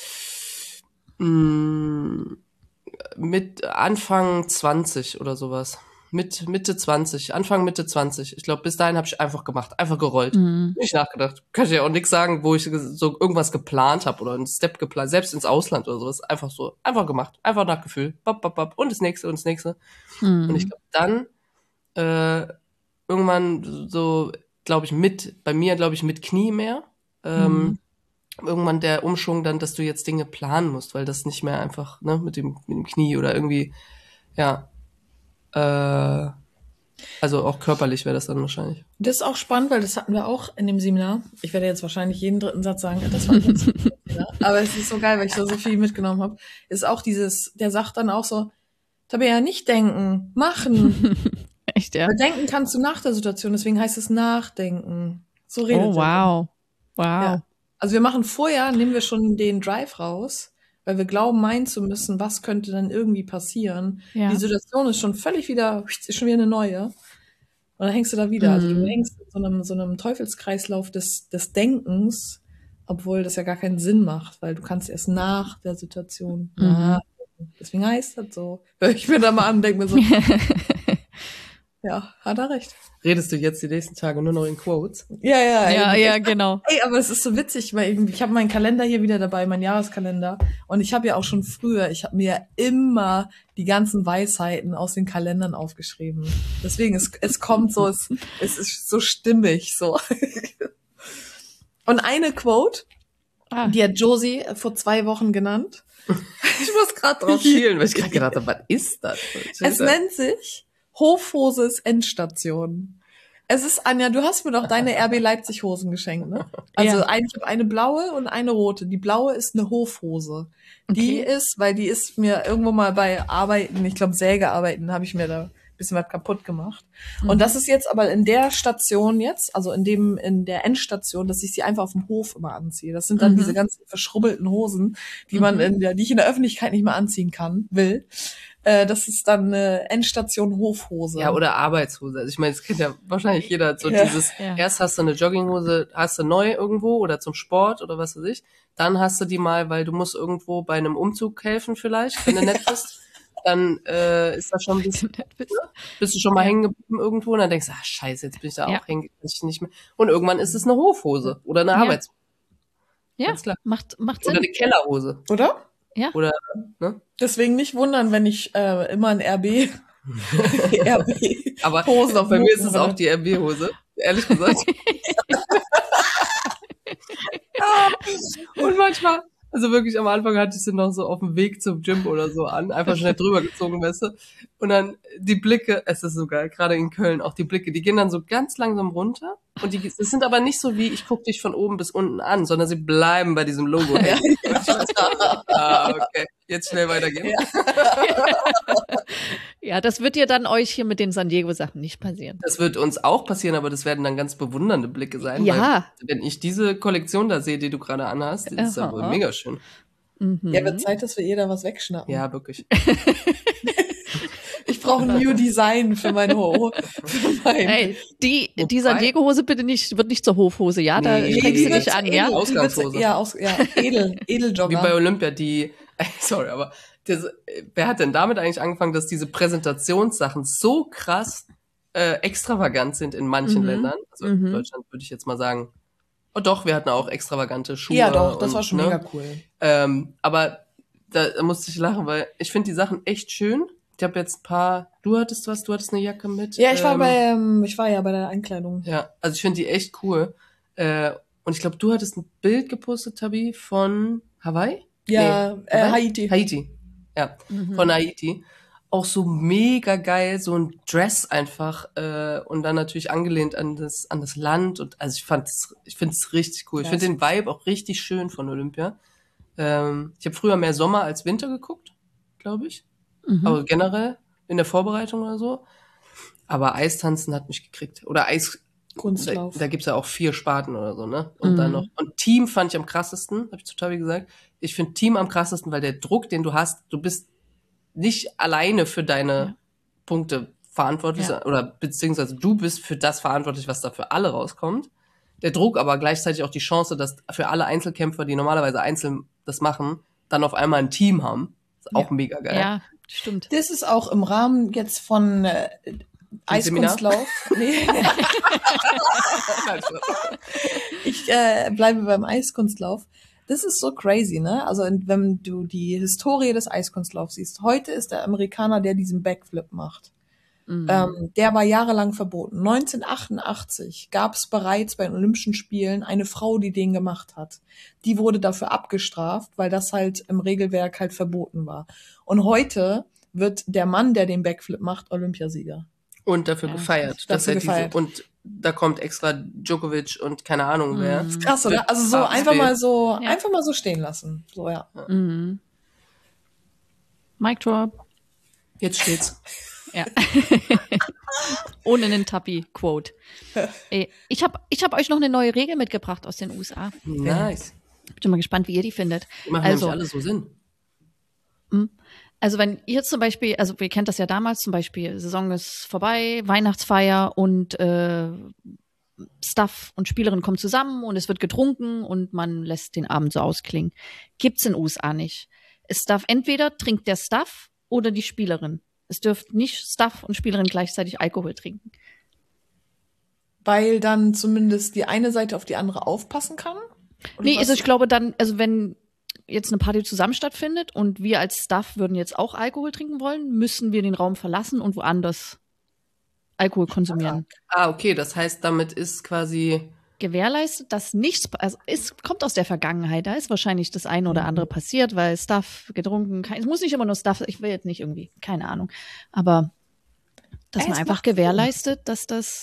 Speaker 3: mit Anfang 20 oder sowas. Mitte 20, Anfang Mitte 20. Ich glaube, bis dahin habe ich einfach gemacht, einfach gerollt. Nicht nachgedacht. Kann ich ja auch nichts sagen, wo ich so irgendwas geplant habe oder einen Step geplant, selbst ins Ausland oder sowas. Einfach so, einfach gemacht, einfach nach Gefühl. Bop, bop, bop. Und das nächste und das nächste. Und ich glaube, dann irgendwann so, bei mir mit Knie mehr. Irgendwann der Umschwung dann, dass du jetzt Dinge planen musst, weil das nicht mehr einfach, ne, mit dem Knie oder irgendwie, ja. Also auch körperlich wäre das dann wahrscheinlich.
Speaker 5: Das ist auch spannend, weil das hatten wir auch in dem Seminar. Ich werde jetzt wahrscheinlich jeden dritten Satz sagen, das war jetzt Seminar. Aber es ist so geil, weil ich so viel mitgenommen habe. Ist auch der sagt dann auch so, Tabea, nicht denken, machen.
Speaker 4: Echt, ja?
Speaker 5: Weil denken kannst du nach der Situation, deswegen heißt es nachdenken. So redet
Speaker 4: Oh, wow. Wow.
Speaker 5: Ja. Also nehmen wir schon den Drive raus, weil wir glauben, meinen zu müssen, was könnte dann irgendwie passieren.
Speaker 4: Ja.
Speaker 5: Die Situation ist schon völlig ist schon wieder eine neue. Und dann hängst du da wieder. Also du hängst in so einem Teufelskreislauf des Denkens, obwohl das ja gar keinen Sinn macht, weil du kannst erst nach der Situation nachdenken. Deswegen heißt das so. Hör ich mir da mal an und denke mir so, ja, hat er recht.
Speaker 3: Redest du jetzt die nächsten Tage nur noch in Quotes?
Speaker 5: Ja,
Speaker 4: genau.
Speaker 5: Ey, aber es ist so witzig, weil ich habe meinen Kalender hier wieder dabei, meinen Jahreskalender. Und ich habe ja auch schon früher, ich habe mir immer die ganzen Weisheiten aus den Kalendern aufgeschrieben. Deswegen, es kommt so, es ist so stimmig, so. Und eine Quote, die hat Josie vor 2 Wochen genannt. Ich muss gerade drauf
Speaker 3: schielen, weil ich gerade gedacht habe, was ist das?
Speaker 5: Es nennt sich Hofhoses Endstation. Es ist, Anja, du hast mir doch deine RB Leipzig Hosen geschenkt, ne? Also
Speaker 4: Ja.
Speaker 5: ich habe eine blaue und eine rote. Die blaue ist eine Hofhose. Die
Speaker 4: Okay.
Speaker 5: ist, weil die ist mir irgendwo mal bei Arbeiten, ich glaube Sägearbeiten, habe ich mir da ein bisschen was kaputt gemacht. Und das ist jetzt aber in der Station jetzt, also in der Endstation, dass ich sie einfach auf dem Hof immer anziehe. Das sind dann diese ganzen verschrubbelten Hosen, die die ich in der Öffentlichkeit nicht mehr anziehen will. Das ist dann eine Endstation Hofhose.
Speaker 3: Ja, oder Arbeitshose. Also ich meine, das kennt ja wahrscheinlich jeder. So
Speaker 5: Ja.
Speaker 3: dieses,
Speaker 4: Ja.
Speaker 3: erst hast du eine Jogginghose, hast du neu irgendwo oder zum Sport oder was weiß ich. Dann hast du die mal, weil du musst irgendwo bei einem Umzug helfen vielleicht, wenn du nett bist. Dann ist das schon ein bisschen, bist du schon mal hängen geblieben irgendwo und dann denkst du, scheiße, jetzt bin ich da
Speaker 4: Ja.
Speaker 3: auch hängen, kann ich nicht mehr. Und irgendwann ist es eine Hofhose oder eine
Speaker 4: Ja.
Speaker 3: Arbeitshose
Speaker 4: Ja,
Speaker 3: Ganz klar.
Speaker 4: macht
Speaker 3: oder
Speaker 4: Sinn.
Speaker 3: eine Kellerhose.
Speaker 5: Oder?
Speaker 4: Ja.
Speaker 3: Oder, ne?
Speaker 5: Deswegen nicht wundern, wenn ich immer ein RB
Speaker 3: Aber
Speaker 5: Hosen auf
Speaker 3: bei
Speaker 5: dem
Speaker 3: mir
Speaker 5: Rücken
Speaker 3: ist es auch
Speaker 5: habe.
Speaker 3: die RB-Hose, ehrlich gesagt. Und manchmal, also wirklich am Anfang hatte ich sie noch so auf dem Weg zum Gym oder so an, einfach schnell drüber gezogen, weißt du. Und dann die Blicke, es ist so geil, gerade in Köln auch die Blicke, die gehen dann so ganz langsam runter. Und das sind aber nicht so wie, ich gucke dich von oben bis unten an, sondern sie bleiben bei diesem Logo hängen. Und ich weiß, okay, jetzt schnell weitergehen.
Speaker 4: Ja, das wird ja dann euch hier mit den San Diego-Sachen nicht passieren.
Speaker 3: Das wird uns auch passieren, aber das werden dann ganz bewundernde Blicke sein.
Speaker 4: Ja.
Speaker 3: Weil, wenn ich diese Kollektion da sehe, die du gerade anhast, die ist ja wohl
Speaker 4: Aha.
Speaker 3: mega schön.
Speaker 5: Ja, wird Zeit, dass wir jeder was wegschnappen.
Speaker 3: Ja, wirklich.
Speaker 5: Ich brauche ein New Design für mein
Speaker 4: Ey, die San Diego-Hose bitte nicht, wird nicht zur Hofhose, ja? Da
Speaker 3: Nee.
Speaker 4: strengst du
Speaker 3: Die
Speaker 4: dich an, ja?
Speaker 3: Ausgangshose.
Speaker 5: Ja, Edeljogger.
Speaker 3: Wie bei Olympia, sorry, aber wer hat denn damit eigentlich angefangen, dass diese Präsentationssachen so krass extravagant sind in manchen Ländern? Also in Deutschland würde ich jetzt mal sagen, oh doch, wir hatten auch extravagante Schuhe.
Speaker 5: Ja, doch, das
Speaker 3: und,
Speaker 5: war schon
Speaker 3: ne?
Speaker 5: mega cool.
Speaker 3: Aber da musste ich lachen, weil ich finde die Sachen echt schön. Ich habe jetzt ein paar, du hattest eine Jacke mit.
Speaker 5: Ja, ich war ja bei der Einkleidung.
Speaker 3: Ja, also ich finde die echt cool. Und ich glaube, du hattest ein Bild gepostet, Tabi, von Hawaii?
Speaker 5: Ja,
Speaker 3: Nee,
Speaker 5: Haiti.
Speaker 3: Haiti. Ja, von Haiti. Auch so mega geil, so ein Dress einfach und dann natürlich angelehnt an das Land. Und also ich finde es richtig cool.
Speaker 5: Ja,
Speaker 3: Ich finde den Vibe auch richtig schön von Olympia. Ich habe früher mehr Sommer als Winter geguckt, glaube ich. Aber generell in der Vorbereitung oder so. Aber Eistanzen hat mich gekriegt. Oder
Speaker 5: Kunstlauf.
Speaker 3: Da gibt's ja auch 4 Sparten oder so, ne? Und dann noch. Und Team fand ich am krassesten, habe ich zu Tabi gesagt. Ich finde Team am krassesten, weil der Druck, den du hast, du bist nicht alleine für deine Punkte verantwortlich, oder beziehungsweise du bist für das verantwortlich, was da für alle rauskommt. Der Druck, aber gleichzeitig auch die Chance, dass für alle Einzelkämpfer, die normalerweise einzeln das machen, dann auf einmal ein Team haben. Ist auch mega geil.
Speaker 4: Ja, stimmt.
Speaker 5: Das ist auch im Rahmen jetzt von Eiskunstlauf. Nee. Ich bleibe beim Eiskunstlauf. Das ist so crazy, ne? Also wenn du die Historie des Eiskunstlaufs siehst. Heute ist der Amerikaner, der diesen Backflip macht. Der war jahrelang verboten. 1988 gab es bereits bei den Olympischen Spielen eine Frau, die den gemacht hat. Die wurde dafür abgestraft, weil das halt im Regelwerk halt verboten war. Und heute wird der Mann, der den Backflip macht, Olympiasieger.
Speaker 3: Und dafür gefeiert.
Speaker 5: Dafür gefeiert.
Speaker 3: Und da kommt extra Djokovic und keine Ahnung wer.
Speaker 5: Ist krass, oder? Also so einfach mal so stehen lassen. So, ja.
Speaker 4: Mic drop.
Speaker 3: Jetzt steht's.
Speaker 4: Ja. Ohne einen Tappi-Quote. Ich hab euch noch eine neue Regel mitgebracht aus den USA.
Speaker 3: Nice.
Speaker 4: Bin mal gespannt, wie ihr die findet.
Speaker 3: Die machen
Speaker 4: Also,
Speaker 3: nämlich alle so Sinn.
Speaker 4: Also wenn ihr zum Beispiel, also ihr kennt das ja damals, zum Beispiel Saison ist vorbei, Weihnachtsfeier und Staff und Spielerin kommen zusammen und es wird getrunken und man lässt den Abend so ausklingen. Gibt's in den USA nicht. Es darf entweder trinkt der Staff oder die Spielerin. Es dürft nicht Staff und Spielerin gleichzeitig Alkohol trinken.
Speaker 5: Weil dann zumindest die eine Seite auf die andere aufpassen kann? Oder
Speaker 4: Nee,
Speaker 5: was?
Speaker 4: also ich glaube dann, also wenn jetzt eine Party zusammen stattfindet und wir als Staff würden jetzt auch Alkohol trinken wollen, müssen wir den Raum verlassen und woanders Alkohol konsumieren.
Speaker 3: Okay, das heißt, damit ist quasi
Speaker 4: Gewährleistet, dass nichts, also es kommt aus der Vergangenheit, da ist wahrscheinlich das eine oder andere passiert, weil Staff getrunken, es muss nicht immer nur Staff, ich will jetzt nicht irgendwie, keine Ahnung, aber dass man
Speaker 5: Es
Speaker 4: einfach
Speaker 5: macht Sinn.
Speaker 4: gewährleistet, dass das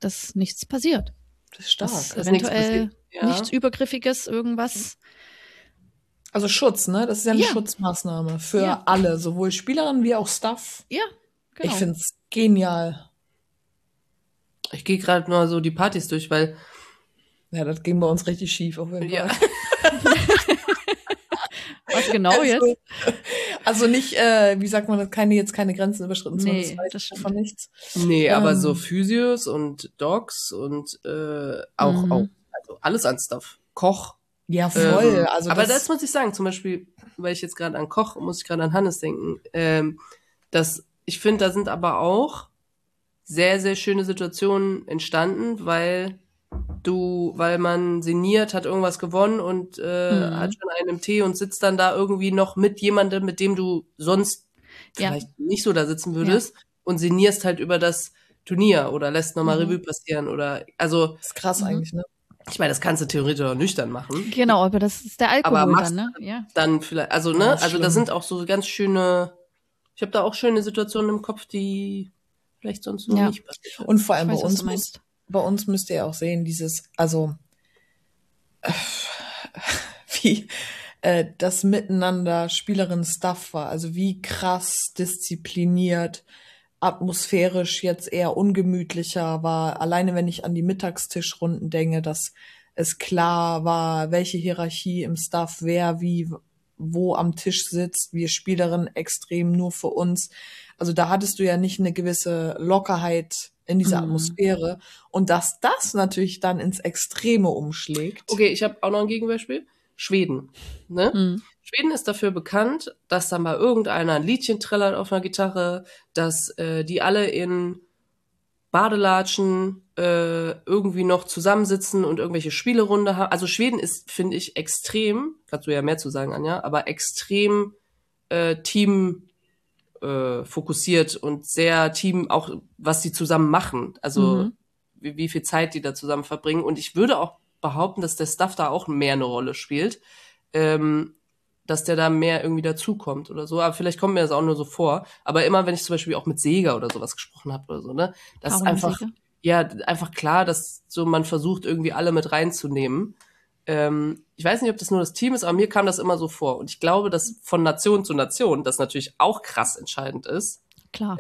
Speaker 4: dass nichts passiert.
Speaker 5: Das ist stark.
Speaker 4: Dass
Speaker 3: Dass nichts
Speaker 4: eventuell
Speaker 3: passiert. Ja.
Speaker 4: nichts Übergriffiges, irgendwas.
Speaker 5: Also Schutz, ne? Das ist ja eine
Speaker 4: Ja.
Speaker 5: Schutzmaßnahme für
Speaker 4: Ja.
Speaker 5: alle, sowohl Spielerinnen wie auch Staff.
Speaker 4: Ja, genau.
Speaker 5: Ich find's genial.
Speaker 3: Ich gehe gerade mal so die Partys durch, weil
Speaker 5: Ja, das ging bei uns richtig schief auf jeden
Speaker 3: ja,
Speaker 5: Fall.
Speaker 4: Was genau jetzt?
Speaker 5: Also nicht, wie sagt man das, keine Grenzen überschritten,
Speaker 4: Nee,
Speaker 5: zumindest weiß
Speaker 4: das
Speaker 5: ich
Speaker 4: stimmt.
Speaker 5: davon nichts.
Speaker 3: nee, aber so
Speaker 5: Ähm.
Speaker 3: Physios und Docs und auch also alles an Stuff. Koch.
Speaker 5: Ja, voll. Also
Speaker 3: aber
Speaker 5: das
Speaker 3: das muss ich sagen, zum Beispiel, weil ich jetzt gerade an Koch, muss ich gerade an Hannes denken, dass ich finde, da sind aber auch sehr, sehr schöne Situationen entstanden, weil man sinniert, hat irgendwas gewonnen und hat schon einen im Tee und sitzt dann da irgendwie noch mit jemandem, mit dem du sonst
Speaker 4: Ja.
Speaker 3: vielleicht nicht so da sitzen würdest und sinnierst halt über das Turnier oder lässt nochmal Revue passieren oder, also,
Speaker 5: ist krass eigentlich, ne?
Speaker 3: ich meine, das kannst du theoretisch auch nüchtern machen.
Speaker 4: Genau, aber das ist der Alkohol
Speaker 3: Aber
Speaker 4: dann, ne? Ja.
Speaker 3: Dann vielleicht, also,
Speaker 5: Ja,
Speaker 3: ne,
Speaker 5: ist
Speaker 3: also da
Speaker 5: schlimm.
Speaker 3: sind auch so ganz schöne, ich habe da auch schöne Situationen im Kopf, die vielleicht sonst so
Speaker 4: Ja.
Speaker 3: nicht passieren.
Speaker 5: Und vor
Speaker 4: Ich
Speaker 5: allem
Speaker 4: weiß, was du meinst.
Speaker 5: bei uns müsst ihr auch sehen, dieses, also wie das Miteinander Spielerinnen-Stuff war, also wie krass diszipliniert, atmosphärisch jetzt eher ungemütlicher war. Alleine wenn ich an die Mittagstischrunden denke, dass es klar war, welche Hierarchie im Staff, wer wie wo am Tisch sitzt, wir Spielerinnen extrem nur für uns. Also da hattest du ja nicht eine gewisse Lockerheit in dieser Atmosphäre. Und dass das natürlich dann ins Extreme umschlägt.
Speaker 3: Okay, ich habe auch noch ein Gegenbeispiel. Schweden. Ne? Schweden ist dafür bekannt, dass da mal irgendeiner ein Liedchen trällert auf einer Gitarre, dass die alle in Badelatschen irgendwie noch zusammensitzen und irgendwelche Spielerunde haben. Also Schweden ist, finde ich, extrem, kannst du ja mehr zu sagen, Anja, aber extrem Team fokussiert und sehr Team, auch was die zusammen machen. Also wie viel Zeit die da zusammen verbringen. Und ich würde auch behaupten, dass der Staff da auch mehr eine Rolle spielt. Dass der da mehr irgendwie dazukommt oder so. Aber vielleicht kommt mir das auch nur so vor. Aber immer, wenn ich zum Beispiel auch mit Sega oder sowas gesprochen habe oder so, ne, das ist einfach, ja, einfach klar, dass so man versucht, irgendwie alle mit reinzunehmen. Ich weiß nicht, ob das nur das Team ist, aber mir kam das immer so vor. Und ich glaube, dass von Nation zu Nation das natürlich auch krass entscheidend ist.
Speaker 4: Klar.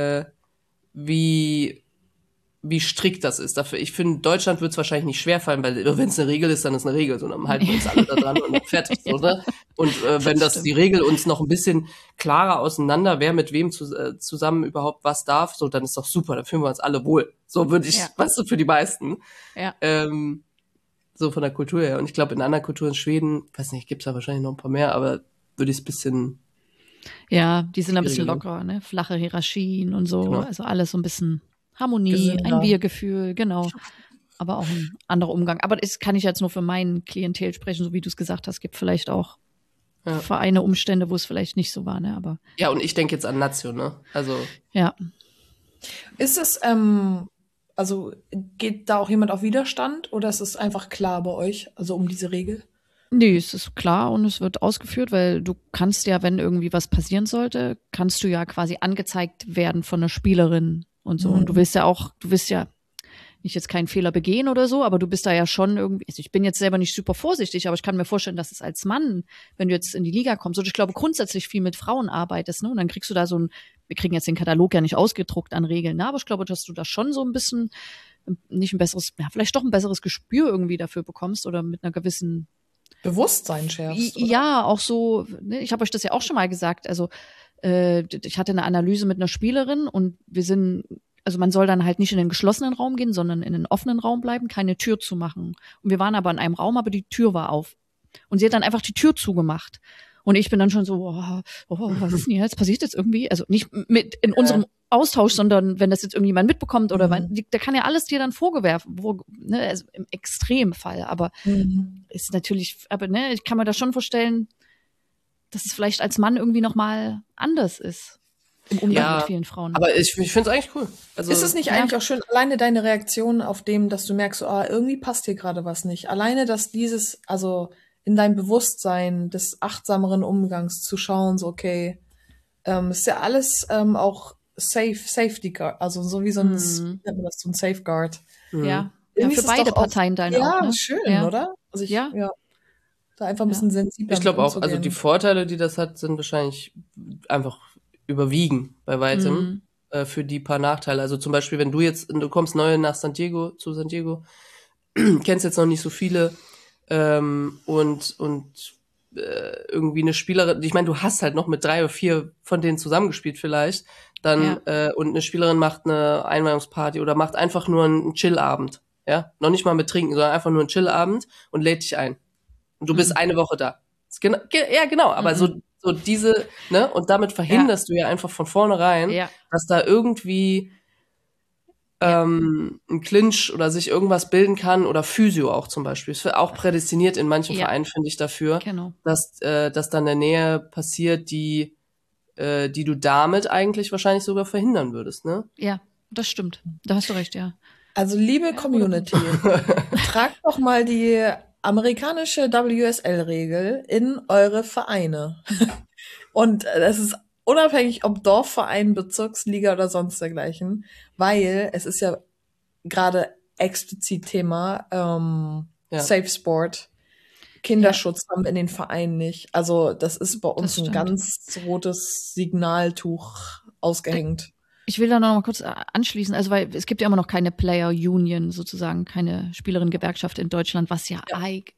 Speaker 3: Wie strikt das ist. Dafür, ich finde, Deutschland wird es wahrscheinlich nicht schwerfallen, weil wenn es eine Regel ist, dann ist eine Regel, sondern halten wir uns alle da dran und dann fertig, so, ne? Und wenn das die Regel uns noch ein bisschen klarer auseinander, wer mit wem zusammen überhaupt was darf, so, dann ist doch super, dann fühlen wir uns alle wohl. So würde ich, weißt du, für die meisten.
Speaker 4: Ja.
Speaker 3: So von der Kultur her. Und ich glaube, in anderen Kulturen, Schweden, weiß nicht, gibt's da wahrscheinlich noch ein paar mehr, aber würde ich es ein bisschen.
Speaker 4: Ja, die sind ein bisschen
Speaker 3: schwieriger,
Speaker 4: lockerer, ne? Flache Hierarchien und so.
Speaker 3: Genau.
Speaker 4: Also alles so ein bisschen Harmonie,
Speaker 5: Gesünder.
Speaker 4: ein Wir-Gefühl, genau. Aber auch ein anderer Umgang. Aber das kann ich jetzt nur für mein Klientel sprechen, so wie du es gesagt hast. Gibt vielleicht auch Vereine, Umstände, wo es vielleicht nicht so war, ne? Aber
Speaker 3: Ja, und ich denke jetzt an Nation, ne? Also.
Speaker 4: ja.
Speaker 5: Ist es, also geht da auch jemand auf Widerstand oder ist es einfach klar bei euch, also um diese Regel?
Speaker 4: Nee, es ist klar und es wird ausgeführt, weil du kannst ja, wenn irgendwie was passieren sollte, kannst du ja quasi angezeigt werden von einer Spielerin und so. Und du willst ja nicht jetzt keinen Fehler begehen oder so, aber du bist da ja schon irgendwie, also ich bin jetzt selber nicht super vorsichtig, aber ich kann mir vorstellen, dass es als Mann, wenn du jetzt in die Liga kommst, und ich glaube grundsätzlich viel mit Frauen arbeitest, ne, und dann kriegst du da wir kriegen jetzt den Katalog ja nicht ausgedruckt an Regeln, ne, aber ich glaube, dass du da schon so ein bisschen, nicht ein besseres, ja, vielleicht doch ein besseres Gespür irgendwie dafür bekommst oder mit einer gewissen
Speaker 5: Bewusstsein schärfst, oder?
Speaker 4: Ja, auch so, ne, ich habe euch das ja auch schon mal gesagt, also ich hatte eine Analyse mit einer Spielerin und also man soll dann halt nicht in den geschlossenen Raum gehen, sondern in den offenen Raum bleiben, keine Tür zu machen. Und wir waren aber in einem Raum, aber die Tür war auf. Und sie hat dann einfach die Tür zugemacht. Und ich bin dann schon so, was ist denn jetzt? Passiert jetzt irgendwie? Also nicht in unserem Austausch, sondern wenn das jetzt irgendjemand mitbekommt oder der kann ja alles dir dann vorgewerfen, ne, also im Extremfall. Aber ist natürlich, aber ne, ich kann mir das schon vorstellen, dass es vielleicht als Mann irgendwie nochmal anders ist. Im Umgang mit vielen Frauen.
Speaker 3: Aber ich finde es eigentlich cool. Also,
Speaker 5: ist es nicht eigentlich auch schön, alleine deine Reaktion auf dem, dass du merkst, so, irgendwie passt hier gerade was nicht. Alleine, dass dieses, also in deinem Bewusstsein des achtsameren Umgangs zu schauen, so okay, ist ja alles auch Safety Guard, also so wie so ein, wie nennt man das, so ein Safeguard.
Speaker 3: Mhm.
Speaker 4: Ja,
Speaker 5: Irgendwie
Speaker 4: für
Speaker 5: ist es
Speaker 4: beide
Speaker 5: doch auch-
Speaker 4: Parteien dann
Speaker 5: Ja,
Speaker 4: auch. Ne?
Speaker 5: schön,
Speaker 4: Ja.
Speaker 5: oder? Also
Speaker 4: Ja.
Speaker 5: da einfach ein bisschen sensibler
Speaker 3: Ich glaube
Speaker 5: mit
Speaker 3: auch, also die
Speaker 5: umzugehen.
Speaker 3: Vorteile, die das hat, sind wahrscheinlich einfach überwiegen bei weitem für die paar Nachteile. Also zum Beispiel, wenn du kommst neu nach San Diego, kennst jetzt noch nicht so viele und irgendwie eine Spielerin, ich meine, du hast halt noch mit 3 oder 4 von denen zusammengespielt vielleicht, dann und eine Spielerin macht eine Einweihungsparty oder macht einfach nur einen Chillabend, ja, noch nicht mal mit Trinken, sondern einfach nur einen Chillabend und lädt dich ein. Und du bist eine Woche da. Genau, aber so diese, ne, und damit verhinderst du ja einfach von vornherein,
Speaker 4: Ja.
Speaker 3: dass da irgendwie ein Clinch oder sich irgendwas bilden kann oder Physio auch zum Beispiel. Ist auch prädestiniert in manchen
Speaker 4: Ja.
Speaker 3: Vereinen, finde ich, dafür,
Speaker 4: Genau.
Speaker 3: dass dann eine Nähe passiert, die du damit eigentlich wahrscheinlich sogar verhindern würdest, ne?
Speaker 4: Ja, das stimmt. Da hast du recht, ja.
Speaker 5: Also liebe Community, tragt doch mal die amerikanische WSL-Regel in eure Vereine. Und das ist unabhängig, ob Dorfverein, Bezirksliga oder sonst dergleichen, weil es ist ja gerade explizit Thema Safe Sport. Kinderschutz haben in den Vereinen nicht. Also das ist bei uns
Speaker 4: Das
Speaker 5: ein
Speaker 4: stimmt.
Speaker 5: ganz rotes Signaltuch ausgehängt.
Speaker 4: Ich will da noch mal kurz anschließen, also weil es gibt ja immer noch keine Player Union sozusagen, keine Spielerinnengewerkschaft in Deutschland, was ja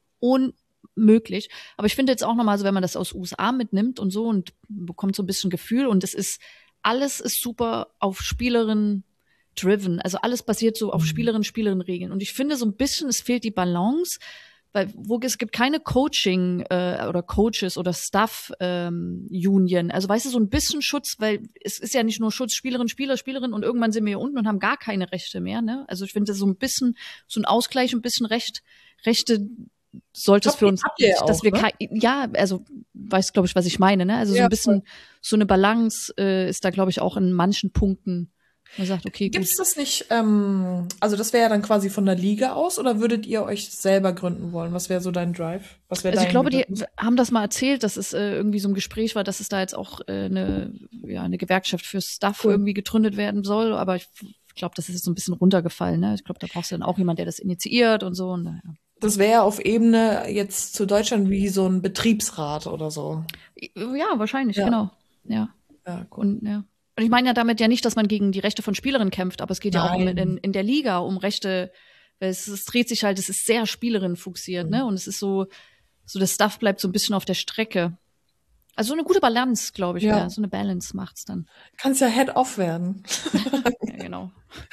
Speaker 4: unmöglich. Aber ich finde jetzt auch nochmal, also wenn man das aus USA mitnimmt und so und bekommt so ein bisschen Gefühl und alles ist super auf Spielerinnen driven. Also alles basiert so auf Spielerinnen-Regeln. Und ich finde so ein bisschen, es fehlt die Balance, weil es gibt keine Coaching oder Coaches oder Staff Union. Also weißt du, so ein bisschen Schutz, weil es ist ja nicht nur Schutz Spielerin und irgendwann sind wir hier unten und haben gar keine Rechte mehr. Ne? Also ich finde so ein bisschen so ein Ausgleich, ein bisschen Rechte sollte es für uns,
Speaker 5: habt ihr ja
Speaker 4: dass
Speaker 5: auch,
Speaker 4: wir
Speaker 5: ne?
Speaker 4: also weißt glaube ich, was ich meine. Ne? Also so
Speaker 5: Ja,
Speaker 4: ein bisschen so eine Balance ist da glaube ich auch in manchen Punkten. Man sagt, okay,
Speaker 5: Gibt's
Speaker 4: gut.
Speaker 5: das nicht, also das wäre ja dann quasi von der Liga aus, oder würdet ihr euch selber gründen wollen? Was wäre so dein Drive? Was wäre
Speaker 4: Also ich
Speaker 5: dein
Speaker 4: glaube, die
Speaker 5: Bedürfnis?
Speaker 4: haben das mal erzählt, dass es irgendwie so ein Gespräch war, dass es da jetzt auch eine Gewerkschaft für Staff
Speaker 5: Cool.
Speaker 4: irgendwie gegründet werden soll. Aber ich glaube, das ist jetzt so ein bisschen runtergefallen. Ne? Ich glaube, da brauchst du dann auch jemand, der das initiiert und so. Und, naja.
Speaker 5: Das wäre auf Ebene jetzt zu Deutschland wie so ein Betriebsrat oder so.
Speaker 4: Ja, wahrscheinlich,
Speaker 5: Ja.
Speaker 4: genau. Ja.
Speaker 5: Ja, cool.
Speaker 4: Und ich meine ja damit ja nicht, dass man gegen die Rechte von Spielerinnen kämpft, aber es geht ja auch
Speaker 5: Nein.
Speaker 4: in der Liga um Rechte, weil es dreht sich halt, es ist sehr Spielerinnen-fokussiert, ne? Und es ist so das Stuff bleibt so ein bisschen auf der Strecke. Also so eine gute Balance, glaube ich,
Speaker 5: Ja.
Speaker 4: ja. So eine Balance macht's dann.
Speaker 5: Kannst ja Head-Off werden.
Speaker 4: Ja, genau.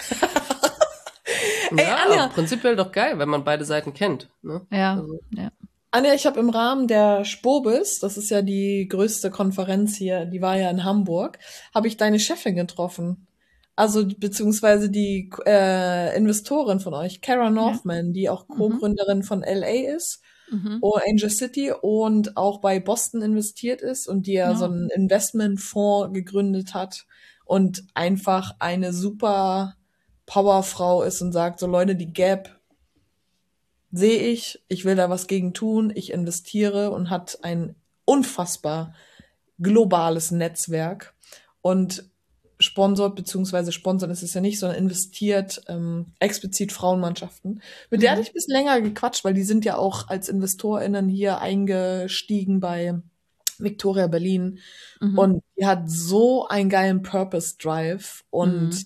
Speaker 3: Ja,
Speaker 5: Anja.
Speaker 3: prinzipiell doch geil, wenn man beide Seiten kennt, ne?
Speaker 4: Ja,
Speaker 3: Also,
Speaker 4: ja.
Speaker 5: Anja, ich habe im Rahmen der Spobis, das ist ja die größte Konferenz hier, die war ja in Hamburg, habe ich deine Chefin getroffen. Also beziehungsweise die Investorin von euch, Kara Northman, die auch Co-Gründerin von LA ist, Angel City und auch bei Boston investiert ist und die ja so einen Investmentfonds gegründet hat und einfach eine super Powerfrau ist und sagt, so Leute, die Gap sehe ich will da was gegen tun, ich investiere und hat ein unfassbar globales Netzwerk und sponsert, beziehungsweise sponsern ist es ja nicht, sondern investiert explizit Frauenmannschaften. Mit der hatte ich ein bisschen länger gequatscht, weil die sind ja auch als InvestorInnen hier eingestiegen bei Victoria Berlin und die hat so einen geilen Purpose Drive und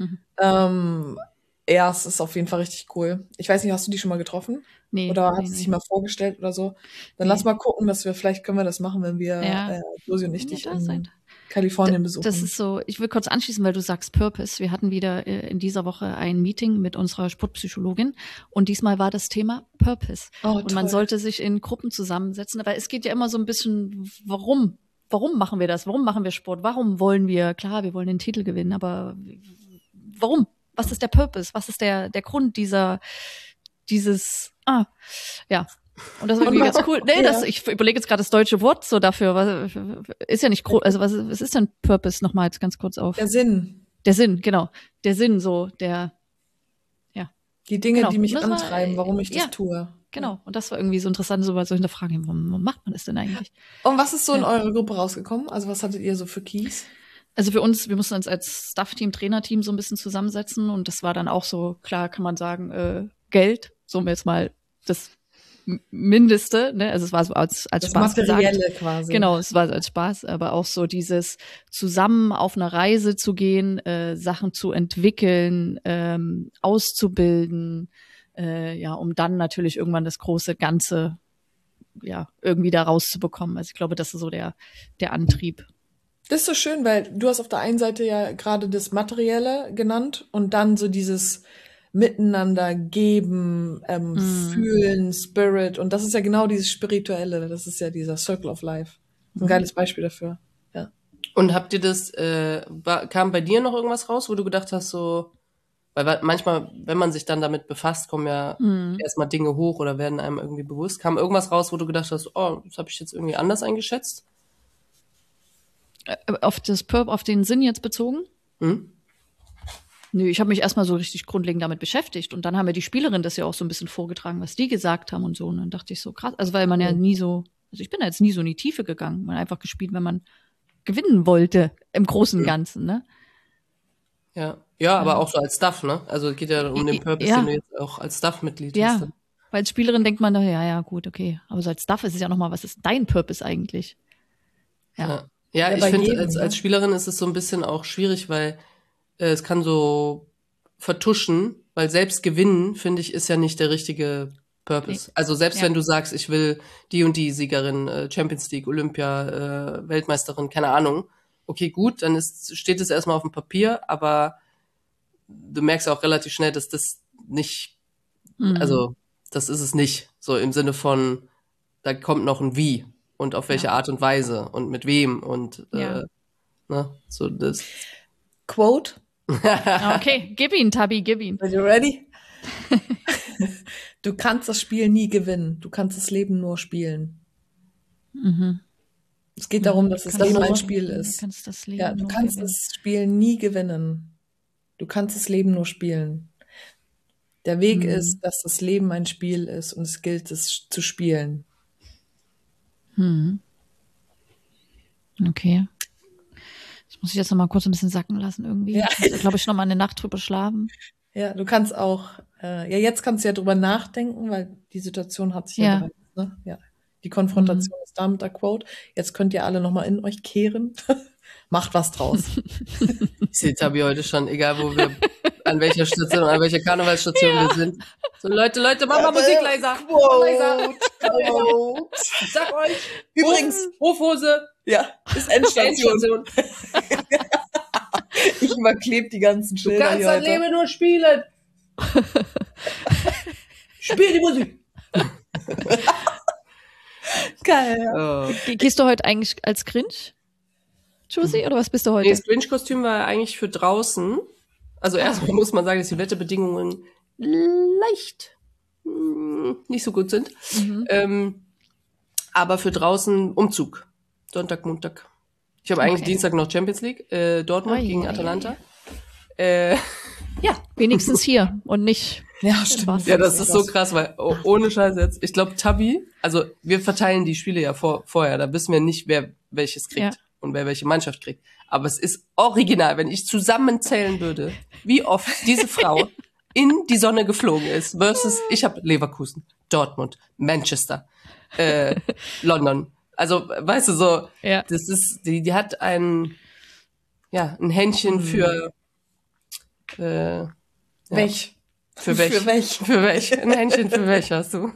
Speaker 5: ja, es ist auf jeden Fall richtig cool. Ich weiß nicht, hast du die schon mal getroffen?
Speaker 4: Nee.
Speaker 5: Oder hat sie sich mal vorgestellt oder so? Dann lass mal gucken, dass vielleicht können wir das machen, wenn wir, Josi und ich, dich in Kalifornien besuchen.
Speaker 4: Das ist so, ich will kurz anschließen, weil du sagst Purpose. Wir hatten wieder in dieser Woche ein Meeting mit unserer Sportpsychologin und diesmal war das Thema Purpose. Und man sollte sich in Gruppen zusammensetzen, aber es geht ja immer so ein bisschen, warum machen wir das? Warum machen wir Sport? Warum wollen wir, klar, wir wollen den Titel gewinnen, aber warum? Was ist der Purpose? Was ist der Grund ja. Und das ist irgendwie ganz cool. Nee, ich überlege jetzt gerade das deutsche Wort so dafür. Was, ist ja nicht groß. Also was ist denn Purpose nochmal jetzt ganz kurz auf?
Speaker 5: Der Sinn.
Speaker 4: Der Sinn, genau. Der Sinn, so
Speaker 5: die Dinge,
Speaker 4: genau.
Speaker 5: die mich antreiben, warum ich das tue.
Speaker 4: Genau. Und das war irgendwie so interessant, so mal so hinterfragen, warum macht man das denn eigentlich?
Speaker 5: Und was ist so in eurer Gruppe rausgekommen? Also was hattet ihr so für Keys?
Speaker 4: Also für uns, wir mussten uns als Staff-Team, Trainerteam so ein bisschen zusammensetzen und das war dann auch so, klar kann man sagen, Geld, so jetzt mal das Mindeste, ne? Also es war so als
Speaker 5: Das
Speaker 4: Spaß
Speaker 5: Materielle
Speaker 4: gesagt.
Speaker 5: quasi.
Speaker 4: Genau, es war als Spaß, aber auch so dieses zusammen auf eine Reise zu gehen, Sachen zu entwickeln, auszubilden, ja, um dann natürlich irgendwann das große Ganze ja irgendwie da rauszubekommen. Also ich glaube, das ist so der Antrieb.
Speaker 5: Das ist so schön, weil du hast auf der einen Seite ja gerade das Materielle genannt und dann so dieses Miteinander geben, fühlen, Spirit. Und das ist ja genau dieses Spirituelle. Das ist ja dieser Circle of Life. Das ist ein geiles Beispiel dafür. Ja.
Speaker 3: Und habt ihr das, kam bei dir noch irgendwas raus, wo du gedacht hast, so, weil manchmal, wenn man sich dann damit befasst, kommen ja erstmal Dinge hoch oder werden einem irgendwie bewusst. Kam irgendwas raus, wo du gedacht hast, oh, das habe ich jetzt irgendwie anders eingeschätzt?
Speaker 4: Auf den Sinn jetzt bezogen?
Speaker 3: Hm?
Speaker 4: Nö, ich habe mich erstmal so richtig grundlegend damit beschäftigt. Und dann haben mir die Spielerin das ja auch so ein bisschen vorgetragen, was die gesagt haben und so. Und dann dachte ich so, krass. Also weil man ja nie so, also ich bin da jetzt nie so in die Tiefe gegangen. Man hat einfach gespielt, wenn man gewinnen wollte, im Großen und Ganzen, ne?
Speaker 3: Ja. Ja, aber auch so als Staff, ne? Also es geht ja um den Purpose,
Speaker 4: Ja.
Speaker 3: den du jetzt auch als Staff-Mitglied hast.
Speaker 4: Ja,
Speaker 3: dann.
Speaker 4: weil als Spielerin denkt man, ja, gut, okay. Aber so als Staff ist es ja nochmal, was ist dein Purpose eigentlich? Ja.
Speaker 3: Ja,
Speaker 5: Ja,
Speaker 3: ich
Speaker 5: bei
Speaker 3: finde,
Speaker 5: jedem,
Speaker 3: als
Speaker 5: ne?
Speaker 3: Spielerin ist es so ein bisschen auch schwierig, weil es kann so vertuschen, weil selbst gewinnen, finde ich, ist ja nicht der richtige Purpose.
Speaker 4: Nee.
Speaker 3: Also selbst
Speaker 4: Ja.
Speaker 3: wenn du sagst, ich will die und die Siegerin, Champions League, Olympia, Weltmeisterin, keine Ahnung. Okay, gut, dann steht es erstmal auf dem Papier, aber du merkst auch relativ schnell, dass das nicht, also das ist es nicht. So im Sinne von, da kommt noch ein Wie und auf welche Art und Weise und mit wem und
Speaker 4: Ja.
Speaker 3: ne, so das.
Speaker 5: Quote.
Speaker 4: Ah, okay, gib ihn, Tabi, gib ihn.
Speaker 5: Are you ready? Du kannst das Spiel nie gewinnen. Du kannst das Leben nur spielen. Es geht darum, dass das
Speaker 4: Kannst
Speaker 5: Leben
Speaker 4: du-
Speaker 5: ein Spiel
Speaker 4: Du
Speaker 5: ist.
Speaker 4: kannst das Leben
Speaker 5: Ja, du
Speaker 4: nur
Speaker 5: kannst
Speaker 4: gewinnen.
Speaker 5: das Spiel nie gewinnen. Du kannst das Leben nur spielen. Der Weg ist, dass das Leben ein Spiel ist und es gilt, es zu spielen.
Speaker 4: Okay. Das muss ich jetzt noch mal kurz ein bisschen sacken lassen irgendwie.
Speaker 5: Ja.
Speaker 4: Ich muss, glaube ich, noch mal eine Nacht drüber schlafen.
Speaker 5: Ja, du kannst auch, ja, jetzt kannst du ja drüber nachdenken, weil die Situation hat sich ja
Speaker 4: Ja.
Speaker 5: bereits, ne? Ja. Die Konfrontation ist da mit der Quote. Jetzt könnt ihr alle nochmal in euch kehren. Macht was draus.
Speaker 3: Ich sehe Tabi heute schon, egal wo wir, an welcher Station, an welcher Karnevalsstation wir sind. So, Leute, mach mal Musik leiser. Leiser.
Speaker 5: Quote.
Speaker 3: Ich sag euch.
Speaker 5: Übrigens,
Speaker 3: Hofhose.
Speaker 5: ja, ist Endstation.
Speaker 3: Endstation.
Speaker 5: Ich überklebe die ganzen
Speaker 3: Du
Speaker 5: Schilder
Speaker 3: kannst
Speaker 5: hier
Speaker 3: dein
Speaker 5: heute.
Speaker 3: Leben nur spielen. Spiel die Musik.
Speaker 5: Geil, ja.
Speaker 3: Oh.
Speaker 4: Gehst du heute eigentlich als Grinch, Josie, oder was bist du heute?
Speaker 3: Nee, das Grinch-Kostüm war eigentlich für draußen. Also erstmal muss man sagen, dass die Wetterbedingungen leicht nicht so gut sind. Aber für draußen Umzug. Sonntag, Montag. Ich habe eigentlich
Speaker 4: Okay.
Speaker 3: Dienstag noch Champions League, Dortmund
Speaker 4: Ai,
Speaker 3: gegen
Speaker 4: ai,
Speaker 3: Atalanta.
Speaker 4: Ja, wenigstens hier und nicht.
Speaker 5: Ja, stimmt.
Speaker 4: Was?
Speaker 3: Ja, das ist so krass, weil ohne Scheiß jetzt, ich glaube Tabi, also wir verteilen die Spiele ja vorher, da wissen wir nicht, wer welches kriegt
Speaker 4: Ja.
Speaker 3: und wer welche Mannschaft kriegt. Aber es ist original, wenn ich zusammenzählen würde, wie oft diese Frau in die Sonne geflogen ist versus ich habe Leverkusen, Dortmund, Manchester, London. Also, weißt du, so,
Speaker 4: Ja.
Speaker 3: das ist, die hat ein Händchen für
Speaker 5: Welch?
Speaker 3: für welch?
Speaker 5: Für welch?
Speaker 3: Für welch? Ein Händchen für welch hast du?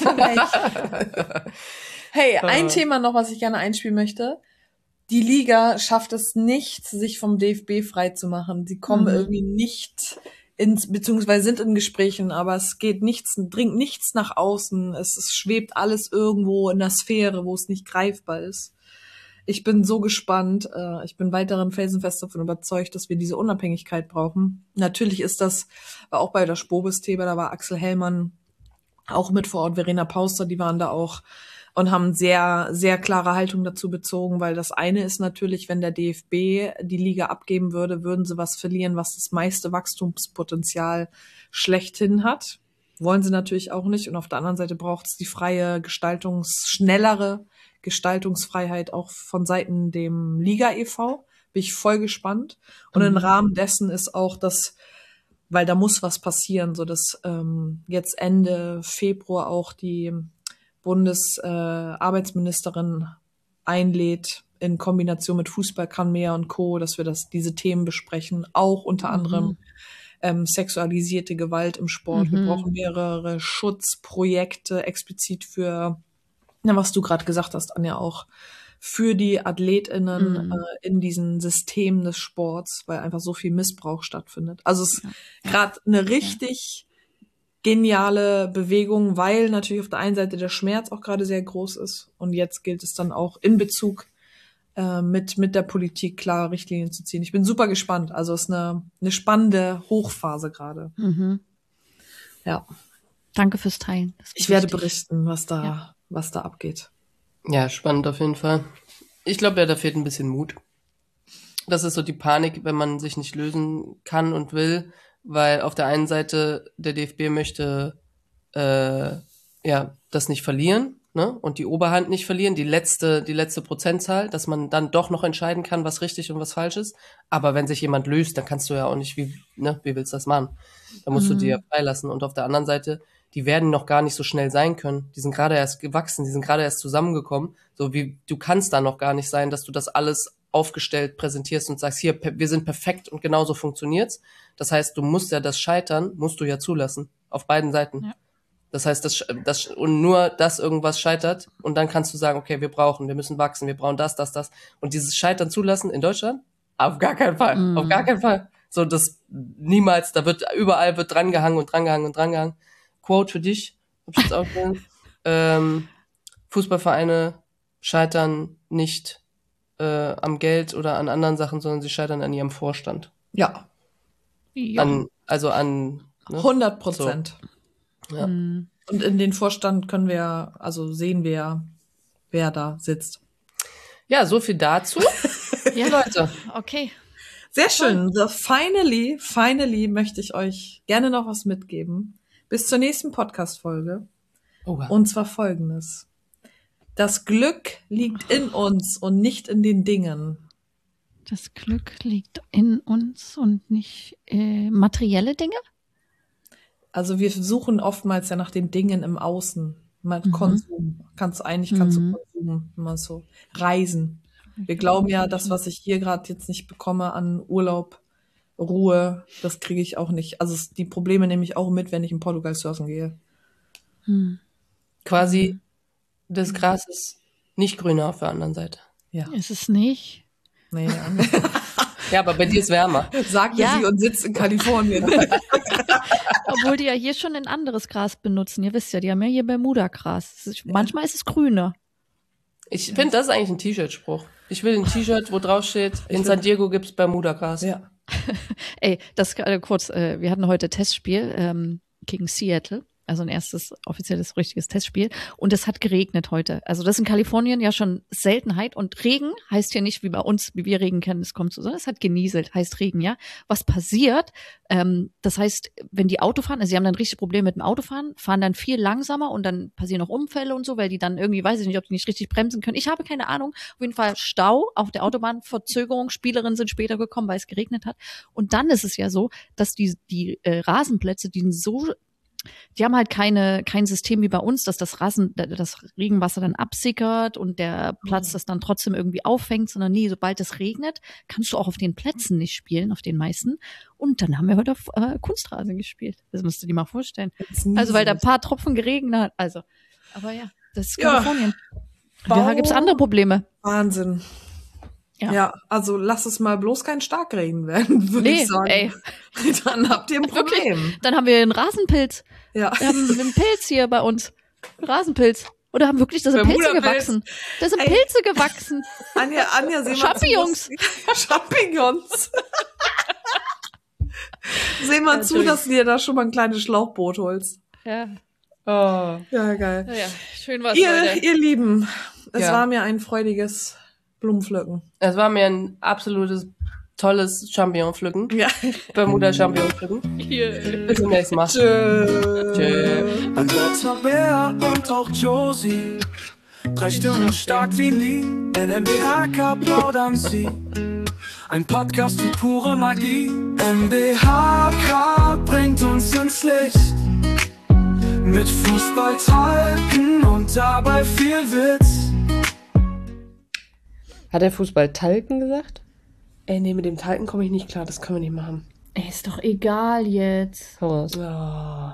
Speaker 5: Hey, ein Thema noch, was ich gerne einspielen möchte. Die Liga schafft es nicht, sich vom DFB frei zu machen. Sie kommen irgendwie nicht beziehungsweise sind in Gesprächen, aber es geht nichts, dringt nichts nach außen. Es schwebt alles irgendwo in der Sphäre, wo es nicht greifbar ist. Ich bin so gespannt. Ich bin weiterhin felsenfest davon überzeugt, dass wir diese Unabhängigkeit brauchen. Natürlich ist das, war auch bei der Spobis-Thema, da war Axel Hellmann auch mit vor Ort, Verena Pauster, die waren da auch und haben sehr, sehr klare Haltung dazu bezogen, weil das eine ist natürlich, wenn der DFB die Liga abgeben würde, würden sie was verlieren, was das meiste Wachstumspotenzial schlechthin hat. Wollen sie natürlich auch nicht. Und auf der anderen Seite braucht es die freie schnellere Gestaltungsfreiheit auch von Seiten dem Liga e.V., Bin ich voll gespannt. Und im Rahmen dessen ist auch das, weil da muss was passieren, so dass jetzt Ende Februar auch die Bundesarbeitsministerin einlädt in Kombination mit Fußball kann mehr und Co., dass wir diese Themen besprechen, auch unter anderem sexualisierte Gewalt im Sport. Wir brauchen mehrere Schutzprojekte explizit für, was du gerade gesagt hast, Anja, auch für die AthletInnen in diesen Systemen des Sports, weil einfach so viel Missbrauch stattfindet. Also es ist gerade eine richtig geniale Bewegung, weil natürlich auf der einen Seite der Schmerz auch gerade sehr groß ist und jetzt gilt es dann auch in Bezug mit der Politik klare Richtlinien zu ziehen. Ich bin super gespannt. Also es ist eine spannende Hochphase gerade. Ja.
Speaker 4: Danke fürs Teilen.
Speaker 5: Ich werde berichten, was da abgeht.
Speaker 3: Ja, spannend auf jeden Fall. Ich glaube ja, da fehlt ein bisschen Mut. Das ist so die Panik, wenn man sich nicht lösen kann und will, weil auf der einen Seite der DFB möchte das nicht verlieren, ne? Und die Oberhand nicht verlieren, die letzte Prozentzahl, dass man dann doch noch entscheiden kann, was richtig und was falsch ist. Aber wenn sich jemand löst, dann kannst du ja auch nicht, wie willst du das machen? Da musst du die ja freilassen. Und auf der anderen Seite, die werden noch gar nicht so schnell sein können. Die sind gerade erst gewachsen, die sind gerade erst zusammengekommen. So wie du kannst da noch gar nicht sein, dass du das alles aufgestellt präsentierst und sagst, hier, wir sind perfekt und genauso funktioniert's. Das heißt, du musst ja das Scheitern, musst du ja zulassen. Auf beiden Seiten. Ja. Das heißt, und nur, dass irgendwas scheitert und dann kannst du sagen, okay, wir müssen wachsen, wir brauchen das. Und dieses Scheitern zulassen in Deutschland? Auf gar keinen Fall. Auf gar keinen Fall. So, das niemals, überall wird drangehangen. Quote für dich, hab ich jetzt auch gesehen. Fußballvereine scheitern nicht am Geld oder an anderen Sachen, sondern sie scheitern an ihrem Vorstand.
Speaker 5: Ja.
Speaker 3: Ne?
Speaker 5: 100%.
Speaker 3: So. Ja.
Speaker 5: Und in den Vorstand sehen wir, wer da sitzt.
Speaker 3: Ja, so viel dazu.
Speaker 4: Ja, Leute. Okay.
Speaker 5: Sehr schön. So, finally möchte ich euch gerne noch was mitgeben. Bis zur nächsten Podcast-Folge. Und zwar Folgendes. Das Glück liegt in uns und nicht in den Dingen.
Speaker 4: Das Glück liegt in uns und nicht materielle Dinge?
Speaker 5: Also wir suchen oftmals ja nach den Dingen im Außen. Konsum. Kannst du Konsum, immer so reisen. Wir glauben ja, das, was ich hier gerade jetzt nicht bekomme an Urlaub, Ruhe, das kriege ich auch nicht. Also die Probleme nehme ich auch mit, wenn ich in Portugal surfen gehe.
Speaker 3: Quasi das Gras ist nicht grüner auf der anderen Seite.
Speaker 5: Ja.
Speaker 4: Ist es nicht?
Speaker 5: Nee,
Speaker 3: ja, aber bei dir ist wärmer.
Speaker 5: Sagte sie und sitzt in Kalifornien.
Speaker 4: Obwohl die ja hier schon ein anderes Gras benutzen. Ihr wisst ja, die haben ja hier Bermuda-Gras. Manchmal ist es grüner.
Speaker 3: Ich finde, das ist eigentlich ein T-Shirt-Spruch. Ich will ein T-Shirt, wo drauf steht, in San Diego gibt's Bermuda-Gras.
Speaker 5: Ja.
Speaker 4: Ey, das kurz, wir hatten heute Testspiel gegen Seattle. Also ein erstes offizielles, richtiges Testspiel. Und es hat geregnet heute. Also das ist in Kalifornien ja schon Seltenheit. Und Regen heißt hier nicht wie bei uns, wie wir Regen kennen, es kommt so, sondern es hat genieselt, heißt Regen, ja. Was passiert? Das heißt, wenn die Auto fahren, also sie haben dann richtig Probleme mit dem Autofahren, fahren dann viel langsamer und dann passieren auch Unfälle und so, weil die dann irgendwie, weiß ich nicht, ob die nicht richtig bremsen können. Ich habe keine Ahnung. Auf jeden Fall Stau auf der Autobahn, Verzögerung, Spielerinnen sind später gekommen, weil es geregnet hat. Und dann ist es ja so, dass die Rasenplätze, die haben halt kein System wie bei uns, dass das Regenwasser dann absickert und der Platz das dann trotzdem irgendwie auffängt, sondern nee, sobald es regnet, kannst du auch auf den Plätzen nicht spielen, auf den meisten. Und dann haben wir heute auf Kunstrasen gespielt. Das musst du dir mal vorstellen. Also weil da ein paar Tropfen geregnet hat. Also, aber ja, das ist Kalifornien. Da gibt's andere Probleme.
Speaker 5: Wahnsinn. Ja, also lass es mal bloß kein Starkregen werden, würde ich sagen. Ey. Dann habt ihr ein Problem.
Speaker 4: Wirklich? Dann haben wir einen Rasenpilz.
Speaker 5: Ja.
Speaker 4: Wir haben einen Pilz hier bei uns. Rasenpilz. Oder haben wirklich, da sind Pilze gewachsen. Da sind Pilze gewachsen.
Speaker 5: Anja, seh mal
Speaker 4: Champignons.
Speaker 5: Champignons. Seh mal zu, dass du dir da schon mal ein kleines Schlauchboot holst.
Speaker 4: Ja.
Speaker 5: Oh. Ja, geil.
Speaker 4: Ja, schön was,
Speaker 5: ihr Lieben, es war mir ein freudiges Blumenpflücken.
Speaker 3: Es war mir ein absolutes, tolles Champignon-Pflücken. Ja. Bermuda-Champignon-Pflücken. Bis zum nächsten Mal.
Speaker 1: Tschö. Ein Gott Bär und auch Josie. 3 Stimmen stark wie nie. NMBH plaudern sie. Ein Podcast mit purer Magie. NBHK bringt uns ins Licht. Mit Fußballtalken und dabei viel Witz.
Speaker 2: Hat der Fußball-Talken gesagt?
Speaker 3: Ey, nee, mit dem Talken komme ich nicht klar, das können wir nicht machen.
Speaker 4: Ey, ist doch egal jetzt.
Speaker 2: Hau raus.
Speaker 3: Oh.